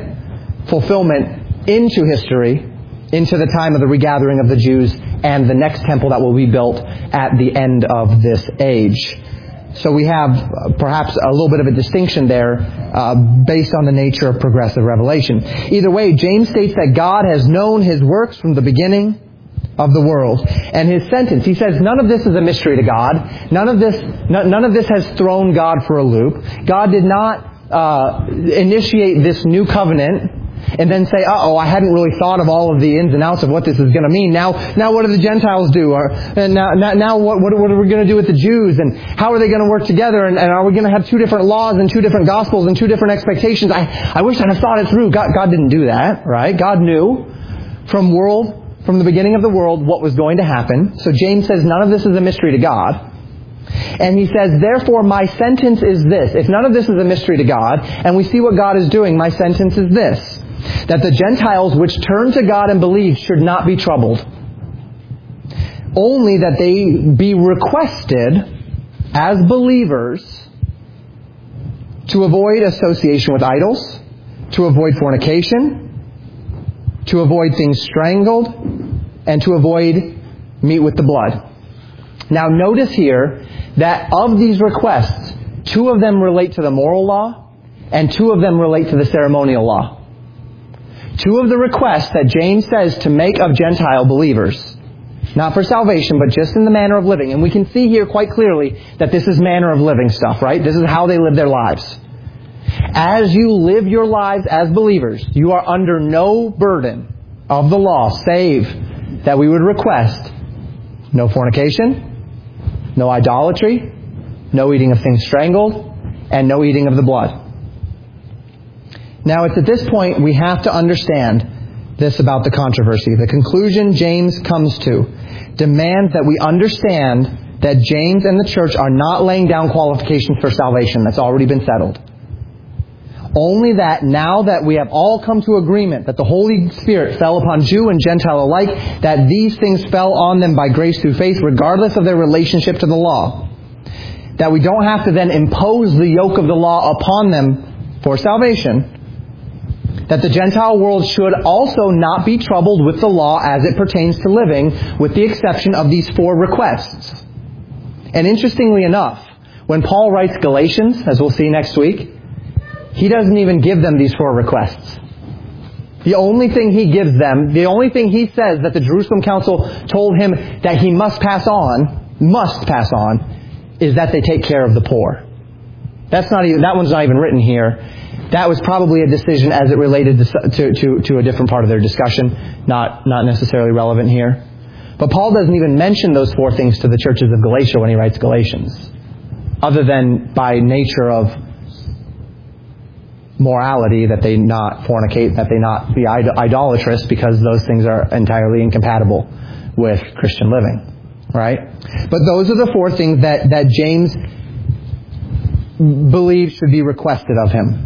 fulfillment into history, into the time of the regathering of the Jews and the next temple that will be built at the end of this age. So we have uh, perhaps a little bit of a distinction there uh, based on the nature of progressive revelation. Either way, James states that God has known his works from the beginning of the world. And his sentence, he says, none of this is a mystery to God. None of this, none of this has thrown God for a loop. God did not uh, initiate this new covenant and then say, uh-oh, I hadn't really thought of all of the ins and outs of what this is going to mean. Now, now what do the Gentiles do? Or and now, now, now what, what, what are we going to do with the Jews? And how are they going to work together? And, and are we going to have two different laws and two different gospels and two different expectations? I, I wish I'd have thought it through. God, God didn't do that, right? God knew from world From the beginning of the world, what was going to happen. So James says none of this is a mystery to God. And he says, therefore, my sentence is this. If none of this is a mystery to God, and we see what God is doing, my sentence is this. That the Gentiles which turn to God and believe should not be troubled. Only that they be requested as believers to avoid association with idols, to avoid fornication, to avoid things strangled, and to avoid meat with the blood. Now notice here that of these requests, two of them relate to the moral law, and two of them relate to the ceremonial law. Two of the requests that James says to make of Gentile believers, not for salvation, but just in the manner of living. And we can see here quite clearly that this is manner of living stuff, right? This is how they live their lives. As you live your lives as believers, you are under no burden of the law, save that we would request no fornication, no idolatry, no eating of things strangled, and no eating of the blood. Now, it's at this point we have to understand this about the controversy. The conclusion James comes to demands that we understand that James and the church are not laying down qualifications for salvation. That's already been settled. Only that now that we have all come to agreement that the Holy Spirit fell upon Jew and Gentile alike, that these things fell on them by grace through faith, regardless of their relationship to the law. That we don't have to then impose the yoke of the law upon them for salvation. That the Gentile world should also not be troubled with the law as it pertains to living, with the exception of these four requests. And interestingly enough, when Paul writes Galatians, as we'll see next week, he doesn't even give them these four requests. The only thing he gives them, the only thing he says that the Jerusalem Council told him that he must pass on, must pass on, is that they take care of the poor. That's not even, that one's not even written here. That was probably a decision as it related to, to, to, to a different part of their discussion, not, not necessarily relevant here. But Paul doesn't even mention those four things to the churches of Galatia when he writes Galatians, other than by nature of morality, that they not fornicate, that they not be idolatrous, because those things are entirely incompatible with Christian living. Right? But those are the four things that, that James believes should be requested of him.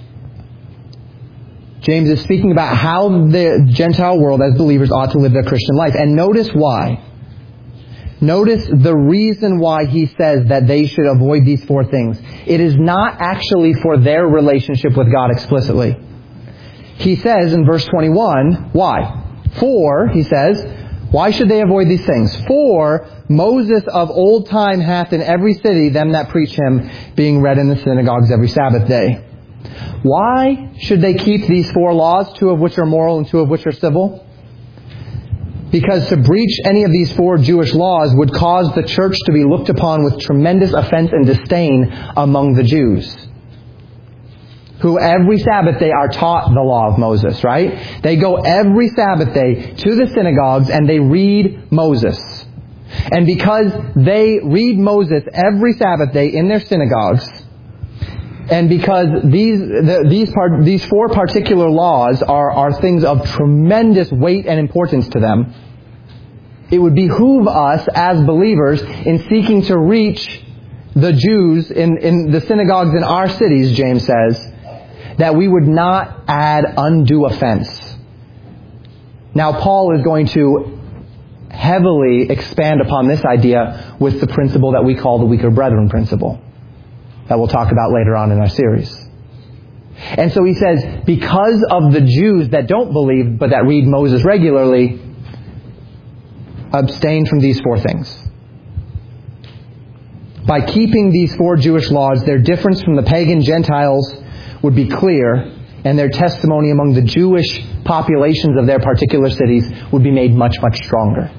James is speaking about how the Gentile world as believers ought to live their Christian life. And notice why. Notice the reason why he says that they should avoid these four things. It is not actually for their relationship with God explicitly. He says in verse twenty-one, why? For, he says, why should they avoid these things? For Moses of old time hath in every city them that preach him, being read in the synagogues every Sabbath day. Why should they keep these four laws, two of which are moral and two of which are civil? Because to breach any of these four Jewish laws would cause the church to be looked upon with tremendous offense and disdain among the Jews, who every Sabbath day are taught the law of Moses, right? They go every Sabbath day to the synagogues and they read Moses. And because they read Moses every Sabbath day in their synagogues, and because these the, these part, these four particular laws are, are things of tremendous weight and importance to them, it would behoove us as believers in seeking to reach the Jews in, in the synagogues in our cities, James says, that we would not add undue offense. Now, Paul is going to heavily expand upon this idea with the principle that we call the weaker brethren principle, that we'll talk about later on in our series. And so he says, because of the Jews that don't believe but that read Moses regularly, abstain from these four things. By keeping these four Jewish laws, their difference from the pagan Gentiles would be clear, and their testimony among the Jewish populations of their particular cities would be made much, much stronger.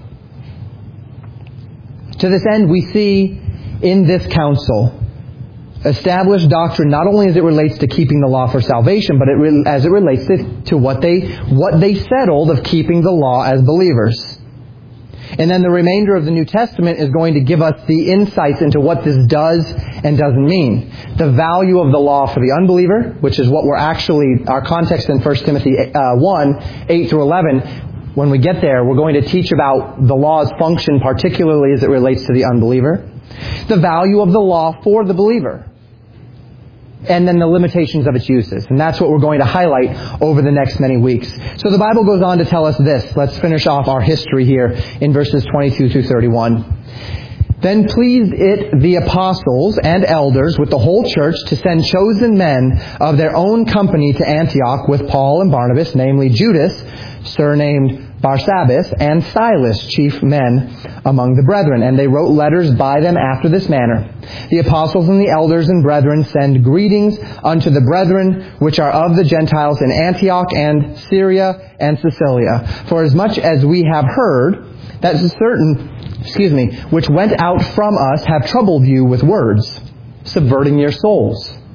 To this end, we see in this council established doctrine not only as it relates to keeping the law for salvation, but it re- as it relates to, to what they what they settled of keeping the law as believers. And then the remainder of the New Testament is going to give us the insights into what this does and doesn't mean. The value of the law for the unbeliever, which is what we're actually, our context in First Timothy uh, one, eight through eleven. When we get there, we're going to teach about the law's function, particularly as it relates to the unbeliever. The value of the law for the believer. And then the limitations of its uses. And that's what we're going to highlight over the next many weeks. So the Bible goes on to tell us this. Let's finish off our history here in verses twenty-two through thirty-one. Then pleased it the apostles and elders with the whole church to send chosen men of their own company to Antioch with Paul and Barnabas, namely Judas, surnamed Barsabbas, and Silas, chief men among the brethren. And they wrote letters by them after this manner. The apostles and the elders and brethren send greetings unto the brethren which are of the Gentiles in Antioch and Syria and Cilicia. For as much as we have heard that certain, excuse me, which went out from us have troubled you with words, subverting your souls,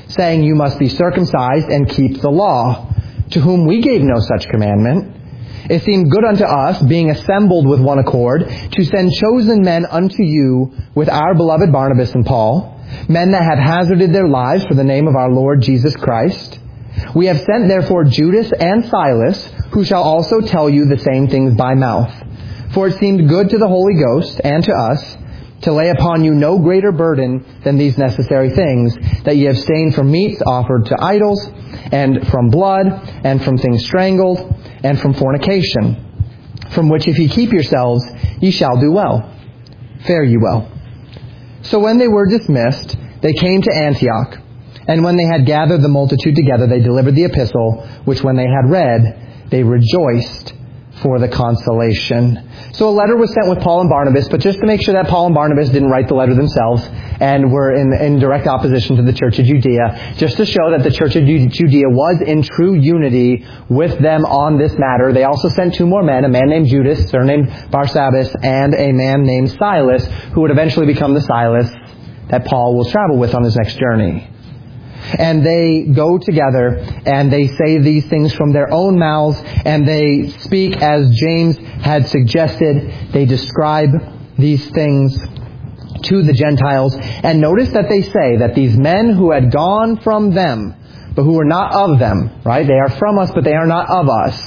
saying, you must be circumcised and keep the law, to whom we gave no such commandment. It seemed good unto us, being assembled with one accord, to send chosen men unto you with our beloved Barnabas and Paul, men that have hazarded their lives for the name of our Lord Jesus Christ. We have sent therefore Judas and Silas, who shall also tell you the same things by mouth. For it seemed good to the Holy Ghost and to us to lay upon you no greater burden than these necessary things, that ye abstain from meats offered to idols, and from blood, and from things strangled, and from fornication, from which if ye keep yourselves, ye shall do well. Fare ye well. So when they were dismissed, they came to Antioch. And when they had gathered the multitude together, they delivered the epistle, which when they had read, they rejoiced for the consolation. So a letter was sent with Paul and Barnabas, but just to make sure that Paul and Barnabas didn't write the letter themselves and were in, in direct opposition to the Church of Judea, just to show that the Church of Judea was in true unity with them on this matter. They also sent two more men, a man named Judas, surnamed Barsabbas, and a man named Silas, who would eventually become the Silas that Paul will travel with on his next journey. And they go together and they say these things from their own mouths, and they speak as James had suggested. They describe these things to the Gentiles. And notice that they say that these men who had gone from them, but who were not of them, right? They are from us, but they are not of us.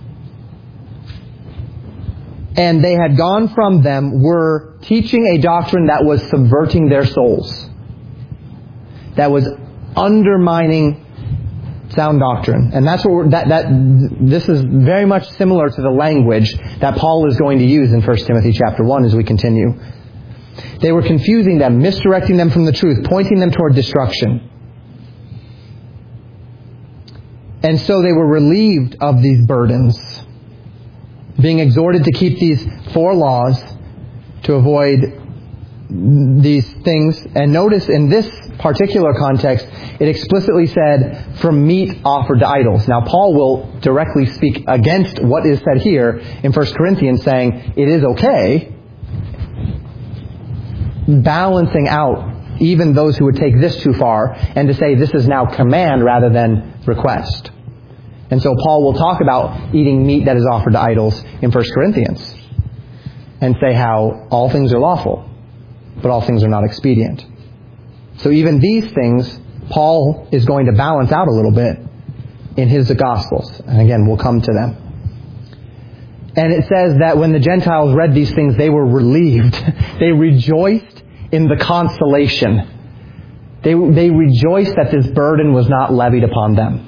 And they had gone from them, were teaching a doctrine that was subverting their souls. That was undermining sound doctrine. And that's what we're, that, that, this is very much similar to the language that Paul is going to use in First Timothy chapter one as we continue. They were confusing them, misdirecting them from the truth, pointing them toward destruction. And so they were relieved of these burdens, being exhorted to keep these four laws to avoid these things. And notice in this particular context, it explicitly said, from meat offered to idols. Now, Paul will directly speak against what is said here in First Corinthians, saying it is okay, balancing out even those who would take this too far and to say this is now command rather than request. And so Paul will talk about eating meat that is offered to idols in First Corinthians and say how all things are lawful, but all things are not expedient. So even these things, Paul is going to balance out a little bit in his Gospels. And again, we'll come to them. And it says that when the Gentiles read these things, they were relieved. They rejoiced in the consolation. They, they rejoiced that this burden was not levied upon them.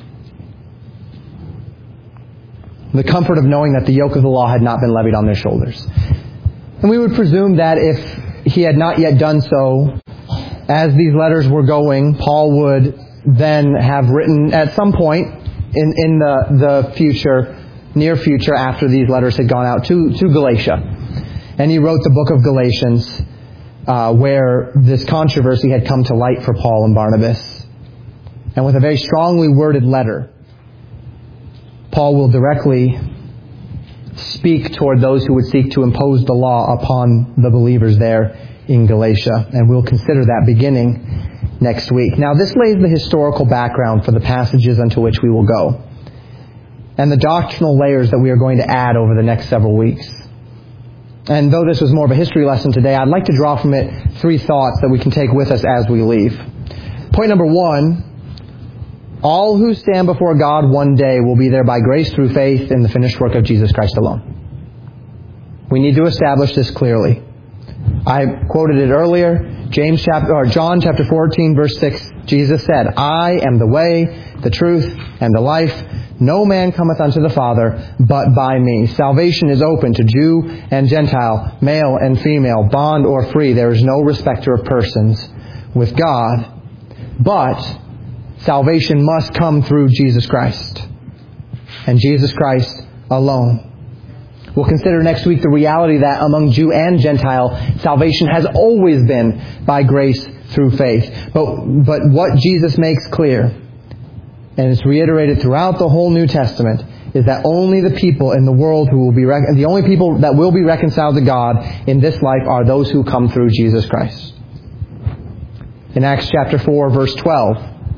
The comfort of knowing that the yoke of the law had not been levied on their shoulders. And we would presume that if he had not yet done so, as these letters were going, Paul would then have written at some point in, in the, the future, near future, after these letters had gone out to, to Galatia. And he wrote the book of Galatians, uh, where this controversy had come to light for Paul and Barnabas. And with a very strongly worded letter, Paul will directly speak toward those who would seek to impose the law upon the believers there in Galatia, and we'll consider that beginning next week. Now, this lays the historical background for the passages unto which we will go, and the doctrinal layers that we are going to add over the next several weeks. And though this was more of a history lesson today, I'd like to draw from it three thoughts that we can take with us as we leave. Point number one, all who stand before God one day will be there by grace through faith in the finished work of Jesus Christ alone. We need to establish this clearly. I quoted it earlier, James chapter or John chapter fourteen verse six. Jesus said, "I am the way, the truth, and the life. No man cometh unto the Father but by me." Salvation is open to Jew and Gentile, male and female, bond or free. There is no respecter of persons with God. But salvation must come through Jesus Christ, and Jesus Christ alone. We'll consider next week the reality that among Jew and Gentile, salvation has always been by grace through faith. But, but what Jesus makes clear, and it's reiterated throughout the whole New Testament, is that only the people in the world who will be, rec- the only people that will be reconciled to God in this life are those who come through Jesus Christ. In Acts chapter four, verse twelve,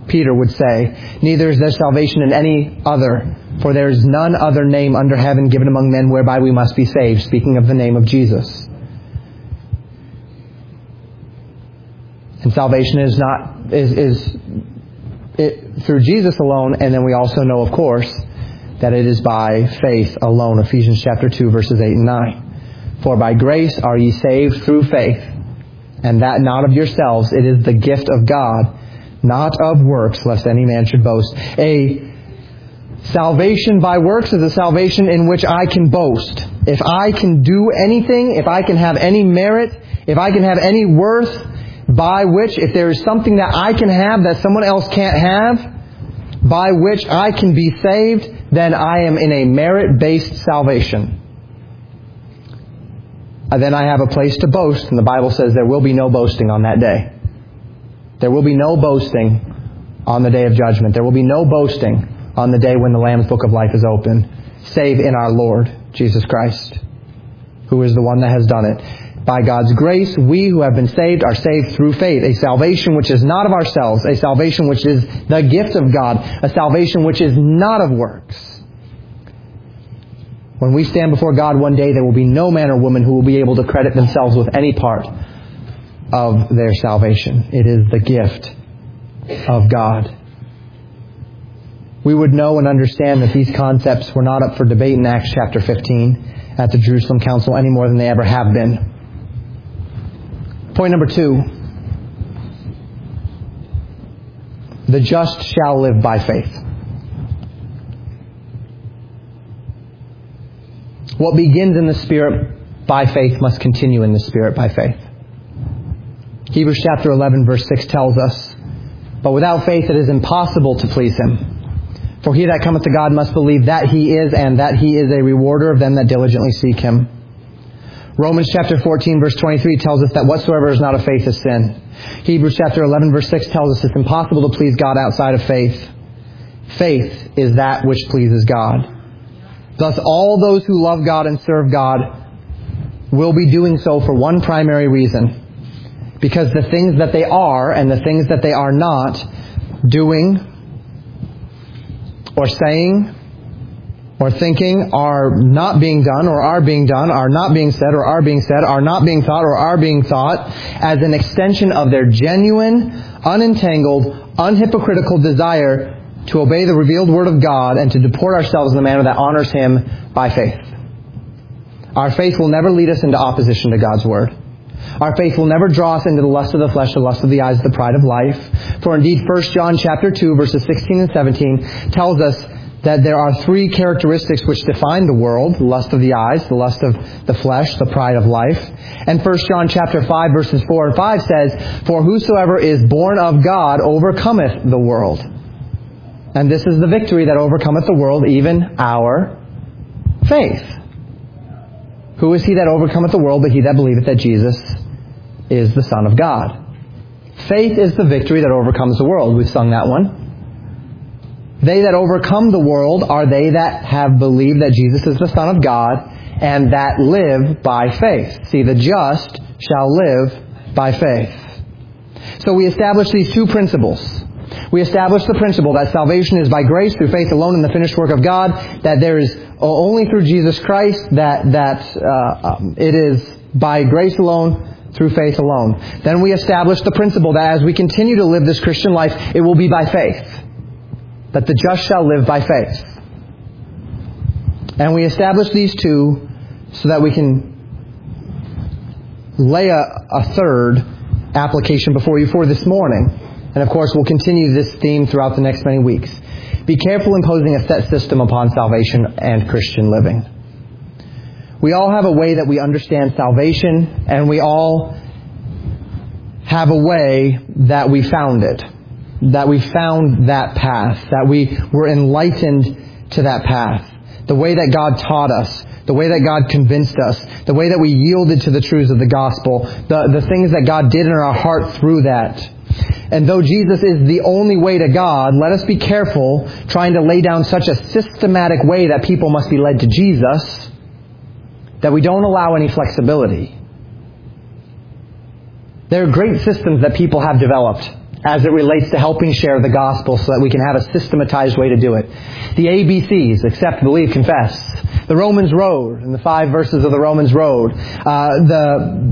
Peter would say, neither is there salvation in any other, for there is none other name under heaven given among men whereby we must be saved, speaking of the name of Jesus. And salvation is not is is it, through Jesus alone, and then we also know, of course, that it is by faith alone. Ephesians chapter two, verses eight and nine. For by grace are ye saved through faith, and that not of yourselves, it is the gift of God, not of works, lest any man should boast. A salvation by works is a salvation in which I can boast. If I can do anything, if I can have any merit, if I can have any worth, by which, if there is something that I can have that someone else can't have, by which I can be saved, then I am in a merit-based salvation. And then I have a place to boast, and the Bible says there will be no boasting on that day. There will be no boasting on the day of judgment. There will be no boasting on the day when the Lamb's Book of Life is open, save in our Lord Jesus Christ, who is the one that has done it. By God's grace, we who have been saved are saved through faith. A salvation which is not of ourselves. A salvation which is the gift of God. A salvation which is not of works. When we stand before God one day, there will be no man or woman who will be able to credit themselves with any part of their salvation. It is the gift of God. We would know and understand that these concepts were not up for debate in Acts chapter fifteen at the Jerusalem Council any more than they ever have been. Point number two. The just shall live by faith. What begins in the Spirit by faith must continue in the Spirit by faith. Hebrews chapter eleven verse six tells us, but without faith it is impossible to please Him. For he that cometh to God must believe that He is, and that He is a rewarder of them that diligently seek Him. Romans chapter fourteen verse twenty-three tells us that whatsoever is not of faith is sin. Hebrews chapter eleven verse six tells us it's impossible to please God outside of faith. Faith is that which pleases God. Thus all those who love God and serve God will be doing so for one primary reason. Because the things that they are and the things that they are not doing or saying or thinking are not being done or are being done, are not being said or are being said, are not being thought or are being thought, as an extension of their genuine, unentangled, unhypocritical desire to obey the revealed Word of God and to deport ourselves in a manner that honors Him by faith. Our faith will never lead us into opposition to God's Word. Our faith will never draw us into the lust of the flesh, the lust of the eyes, the pride of life. For indeed, First John chapter two, verses sixteen and seventeen tells us that there are three characteristics which define the world: the lust of the eyes, the lust of the flesh, the pride of life. And First John chapter five, verses four and five says, for whosoever is born of God overcometh the world. And this is the victory that overcometh the world, even our faith. Who is he that overcometh the world but he that believeth that Jesus is the Son of God? Faith is the victory that overcomes the world. We've sung that one. They that overcome the world are they that have believed that Jesus is the Son of God and that live by faith. See, the just shall live by faith. So we establish these two principles. We establish the principle that salvation is by grace through faith alone in the finished work of God, that there is only through Jesus Christ, that that uh, um, it is by grace alone, through faith alone. Then we establish the principle that as we continue to live this Christian life, it will be by faith. That the just shall live by faith. And we establish these two so that we can lay a, a third application before you for this morning. And of course, we'll continue this theme throughout the next many weeks. Be careful imposing a set system upon salvation and Christian living. We all have a way that we understand salvation, and we all have a way that we found it. That we found that path. That we were enlightened to that path. The way that God taught us. The way that God convinced us. The way that we yielded to the truths of the gospel. The, the things that God did in our heart through that. And though Jesus is the only way to God, let us be careful trying to lay down such a systematic way that people must be led to Jesus that we don't allow any flexibility. There are great systems that people have developed as it relates to helping share the gospel so that we can have a systematized way to do it. The A B Cs, accept, believe, confess. The Romans Road, and the five verses of the Romans Road. Uh, the,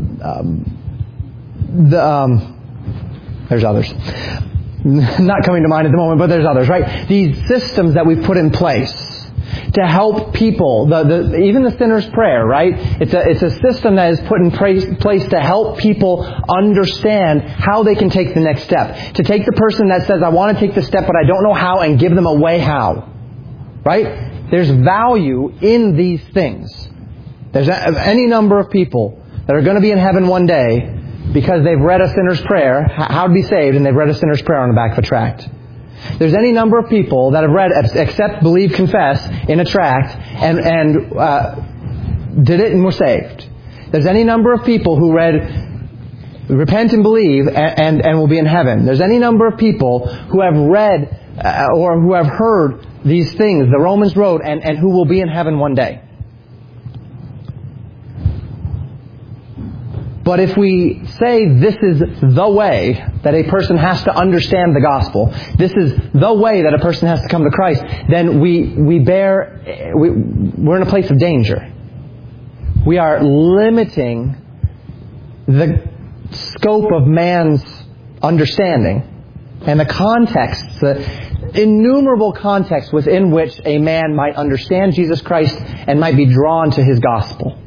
um, the, um, there's others. Not coming to mind at the moment, but there's others, right? These systems that we've put in place to help people, the, the, even the sinner's prayer, right? It's a, it's a system that is put in place, place to help people understand how they can take the next step. To take the person that says, I want to take the step, but I don't know how, and give them a way how. Right? There's value in these things. There's any number of people that are going to be in heaven one day because they've read a sinner's prayer, how to be saved, and they've read a sinner's prayer on the back of a tract. There's any number of people that have read accept, believe, confess in a tract and, and uh, did it and were saved. There's any number of people who read repent and believe and, and, and will be in heaven. There's any number of people who have read uh, or who have heard these things, the Romans Road, and, and who will be in heaven one day. But if we say this is the way that a person has to understand the gospel, this is the way that a person has to come to Christ, then we we bear, we, we're in a place of danger. We are limiting the scope of man's understanding and the context, the innumerable contexts within which a man might understand Jesus Christ and might be drawn to His gospel.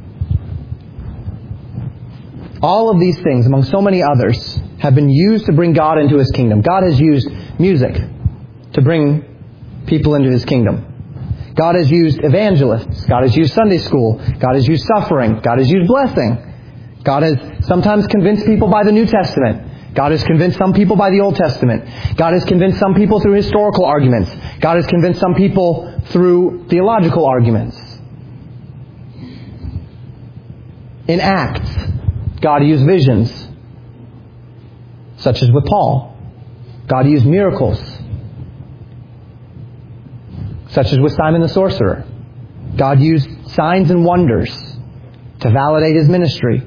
All of these things, among so many others, have been used to bring God into His kingdom. God has used music to bring people into His kingdom. God has used evangelists. God has used Sunday school. God has used suffering. God has used blessing. God has sometimes convinced people by the New Testament. God has convinced some people by the Old Testament. God has convinced some people through historical arguments. God has convinced some people through theological arguments. In Acts, God used visions, such as with Paul. God used miracles, such as with Simon the sorcerer. God used signs and wonders to validate His ministry,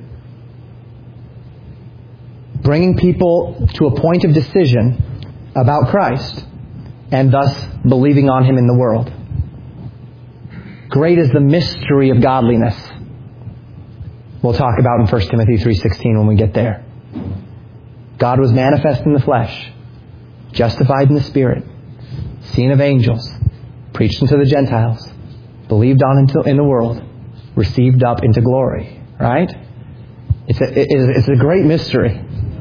bringing people to a point of decision about Christ and thus believing on Him in the world. Great is the mystery of godliness. We'll talk about in First Timothy three sixteen when we get there. God was manifest in the flesh, justified in the Spirit, seen of angels, preached unto the Gentiles, believed on into, in the world, received up into glory. Right? It's a, it, it's a great mystery.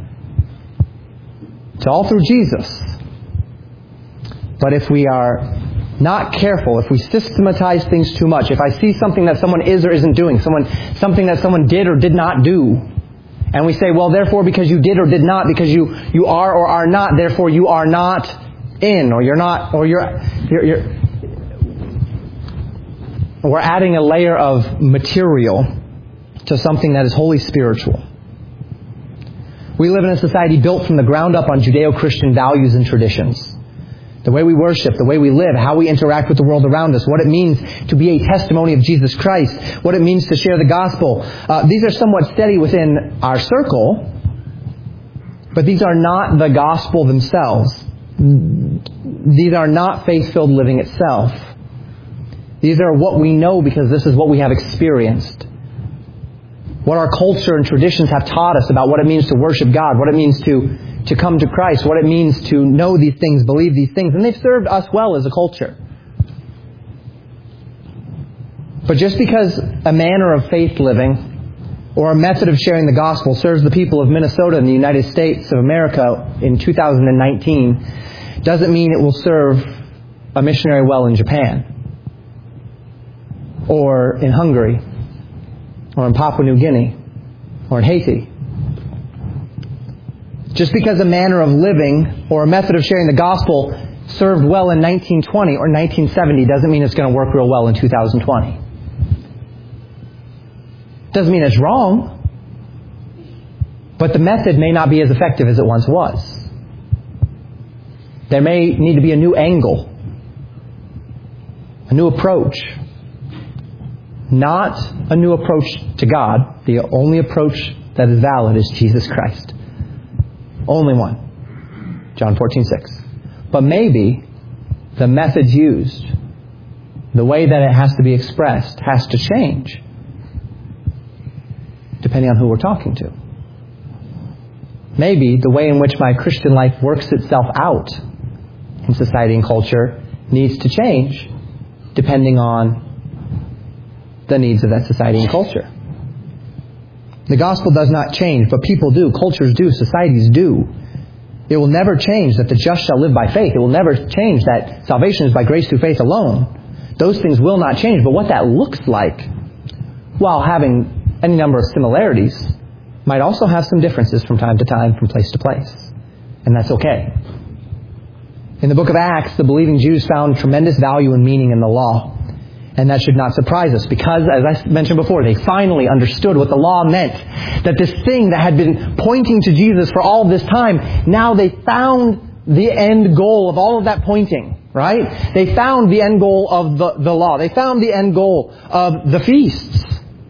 It's all through Jesus. But if we are not careful, if we systematize things too much, if I see something that someone is or isn't doing, someone something that someone did or did not do, and we say, well, therefore, because you did or did not, because you, you are or are not, therefore you are not in, or you're not, or you're, you're, you're we're adding a layer of material to something that is wholly spiritual. We live in a society built from the ground up on Judeo-Christian values and traditions. The way we worship, the way we live, how we interact with the world around us, what it means to be a testimony of Jesus Christ, what it means to share the gospel. Uh, these are somewhat steady within our circle, but these are not the gospel themselves. These are not faith-filled living itself. These are what we know because this is what we have experienced. What our culture and traditions have taught us about what it means to worship God, what it means to to come to Christ, what it means to know these things, believe these things. And they've served us well as a culture. But just because a manner of faith living or a method of sharing the gospel serves the people of Minnesota and the United States of America in two thousand nineteen doesn't mean it will serve a missionary well in Japan or in Hungary or in Papua New Guinea or in Haiti. Just because a manner of living or a method of sharing the gospel served well in nineteen twenty or nineteen seventy doesn't mean it's going to work real well in two thousand twenty. Doesn't mean it's wrong, but the method may not be as effective as it once was. There may need to be a new angle, a new approach. Not a new approach to God. The only approach that is valid is Jesus Christ. Only one. John fourteen six. But maybe the methods used, the way that it has to be expressed, has to change, depending on who we're talking to. Maybe the way in which my Christian life works itself out in society and culture needs to change, depending on the needs of that society and culture. The gospel does not change, but people do, cultures do, societies do. It will never change that the just shall live by faith. It will never change that salvation is by grace through faith alone. Those things will not change, but what that looks like, while having any number of similarities, might also have some differences from time to time, from place to place. And that's okay. In the book of Acts, the believing Jews found tremendous value and meaning in the law. And that should not surprise us because, as I mentioned before, they finally understood what the law meant. That this thing that had been pointing to Jesus for all this time, now they found the end goal of all of that pointing, right? They found the end goal of the, the law. They found the end goal of the feasts.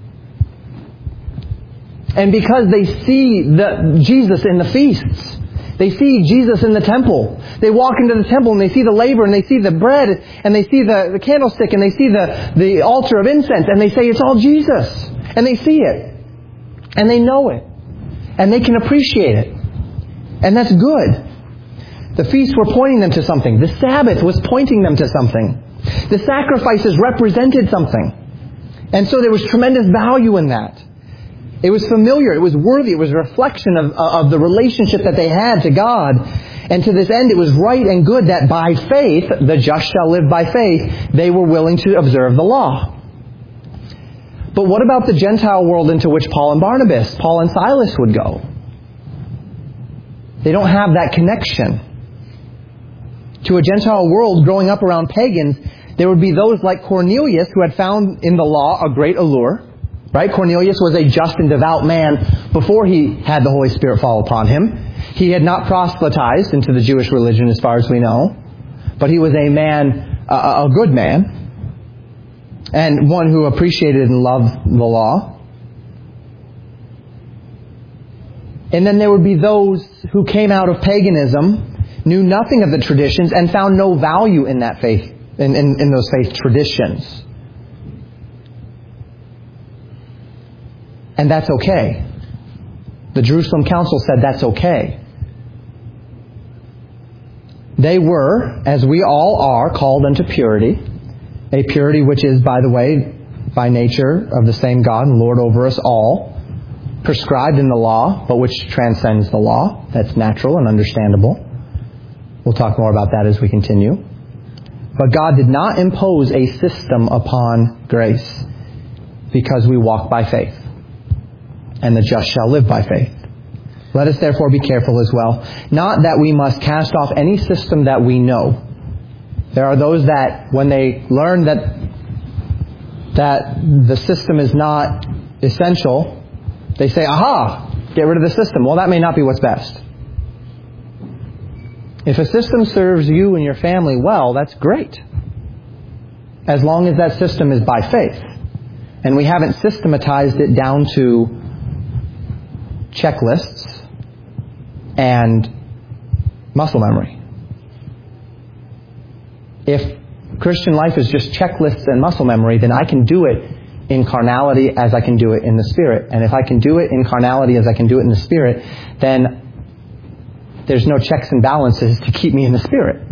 And because they see the Jesus in the feasts, they see Jesus in the temple. They walk into the temple and they see the laver and they see the bread and they see the, the candlestick and they see the, the altar of incense and they say it's all Jesus. And they see it. And they know it. And they can appreciate it. And that's good. The feasts were pointing them to something. The Sabbath was pointing them to something. The sacrifices represented something. And so there was tremendous value in that. It was familiar, it was worthy, it was a reflection of, of the relationship that they had to God. And to this end, it was right and good that by faith, the just shall live by faith, they were willing to observe the law. But what about the Gentile world into which Paul and Barnabas, Paul and Silas would go? They don't have that connection. To a Gentile world growing up around pagans, there would be those like Cornelius who had found in the law a great allure. Right? Cornelius was a just and devout man before he had the Holy Spirit fall upon him. He had not proselytized into the Jewish religion as far as we know. But he was a man, a, a good man. And one who appreciated and loved the law. And then there would be those who came out of paganism, knew nothing of the traditions, and found no value in that faith, in, in, in those faith traditions. And that's okay. The Jerusalem Council said that's okay. They were, as we all are, called unto purity. A purity which is, by the way, by nature of the same God and Lord over us all, prescribed in the law, but which transcends the law. That's natural and understandable. We'll talk more about that as we continue. But God did not impose a system upon grace because we walk by faith. And the just shall live by faith. Let us therefore be careful as well. Not that we must cast off any system that we know. There are those that, when they learn that that the system is not essential, they say, aha, get rid of the system. Well, that may not be what's best. If a system serves you and your family well, that's great. As long as that system is by faith. And we haven't systematized it down to checklists and muscle memory. If Christian life is just checklists and muscle memory, then I can do it in carnality as I can do it in the Spirit. And if I can do it in carnality as I can do it in the Spirit, then there's no checks and balances to keep me in the Spirit.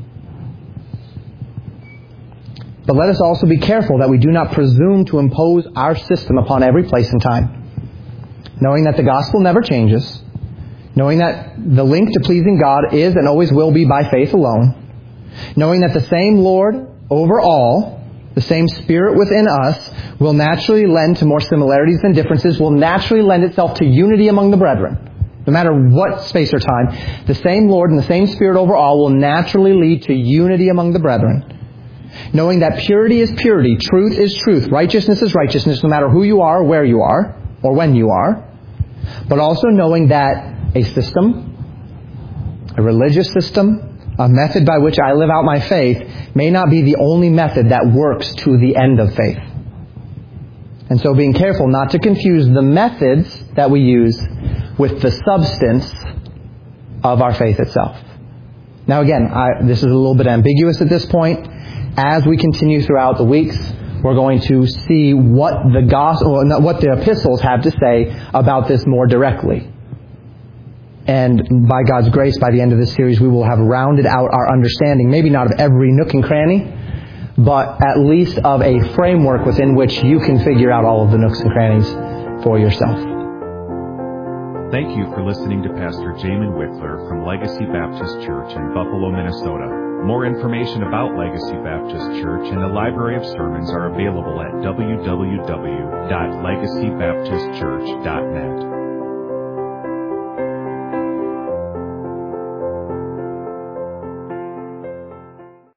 But let us also be careful that we do not presume to impose our system upon every place and time. Knowing that the gospel never changes. Knowing that the link to pleasing God is and always will be by faith alone. Knowing that the same Lord over all, the same Spirit within us, will naturally lend to more similarities than differences, will naturally lend itself to unity among the brethren. No matter what space or time, the same Lord and the same Spirit over all will naturally lead to unity among the brethren. Knowing that purity is purity, truth is truth, righteousness is righteousness, no matter who you are, or where you are, or when you are. But also knowing that a system, a religious system, a method by which I live out my faith may not be the only method that works to the end of faith. And so being careful not to confuse the methods that we use with the substance of our faith itself. Now again, I, this is a little bit ambiguous at this point. As we continue throughout the weeks, we're going to see what the gospel, what the epistles have to say about this more directly. And by God's grace, by the end of this series, we will have rounded out our understanding, maybe not of every nook and cranny, but at least of a framework within which you can figure out all of the nooks and crannies for yourself. Thank you for listening to Pastor Jamin Wickler from Legacy Baptist Church in Buffalo, Minnesota. More information about Legacy Baptist Church and the library of sermons are available at w w w dot legacy baptist church dot net.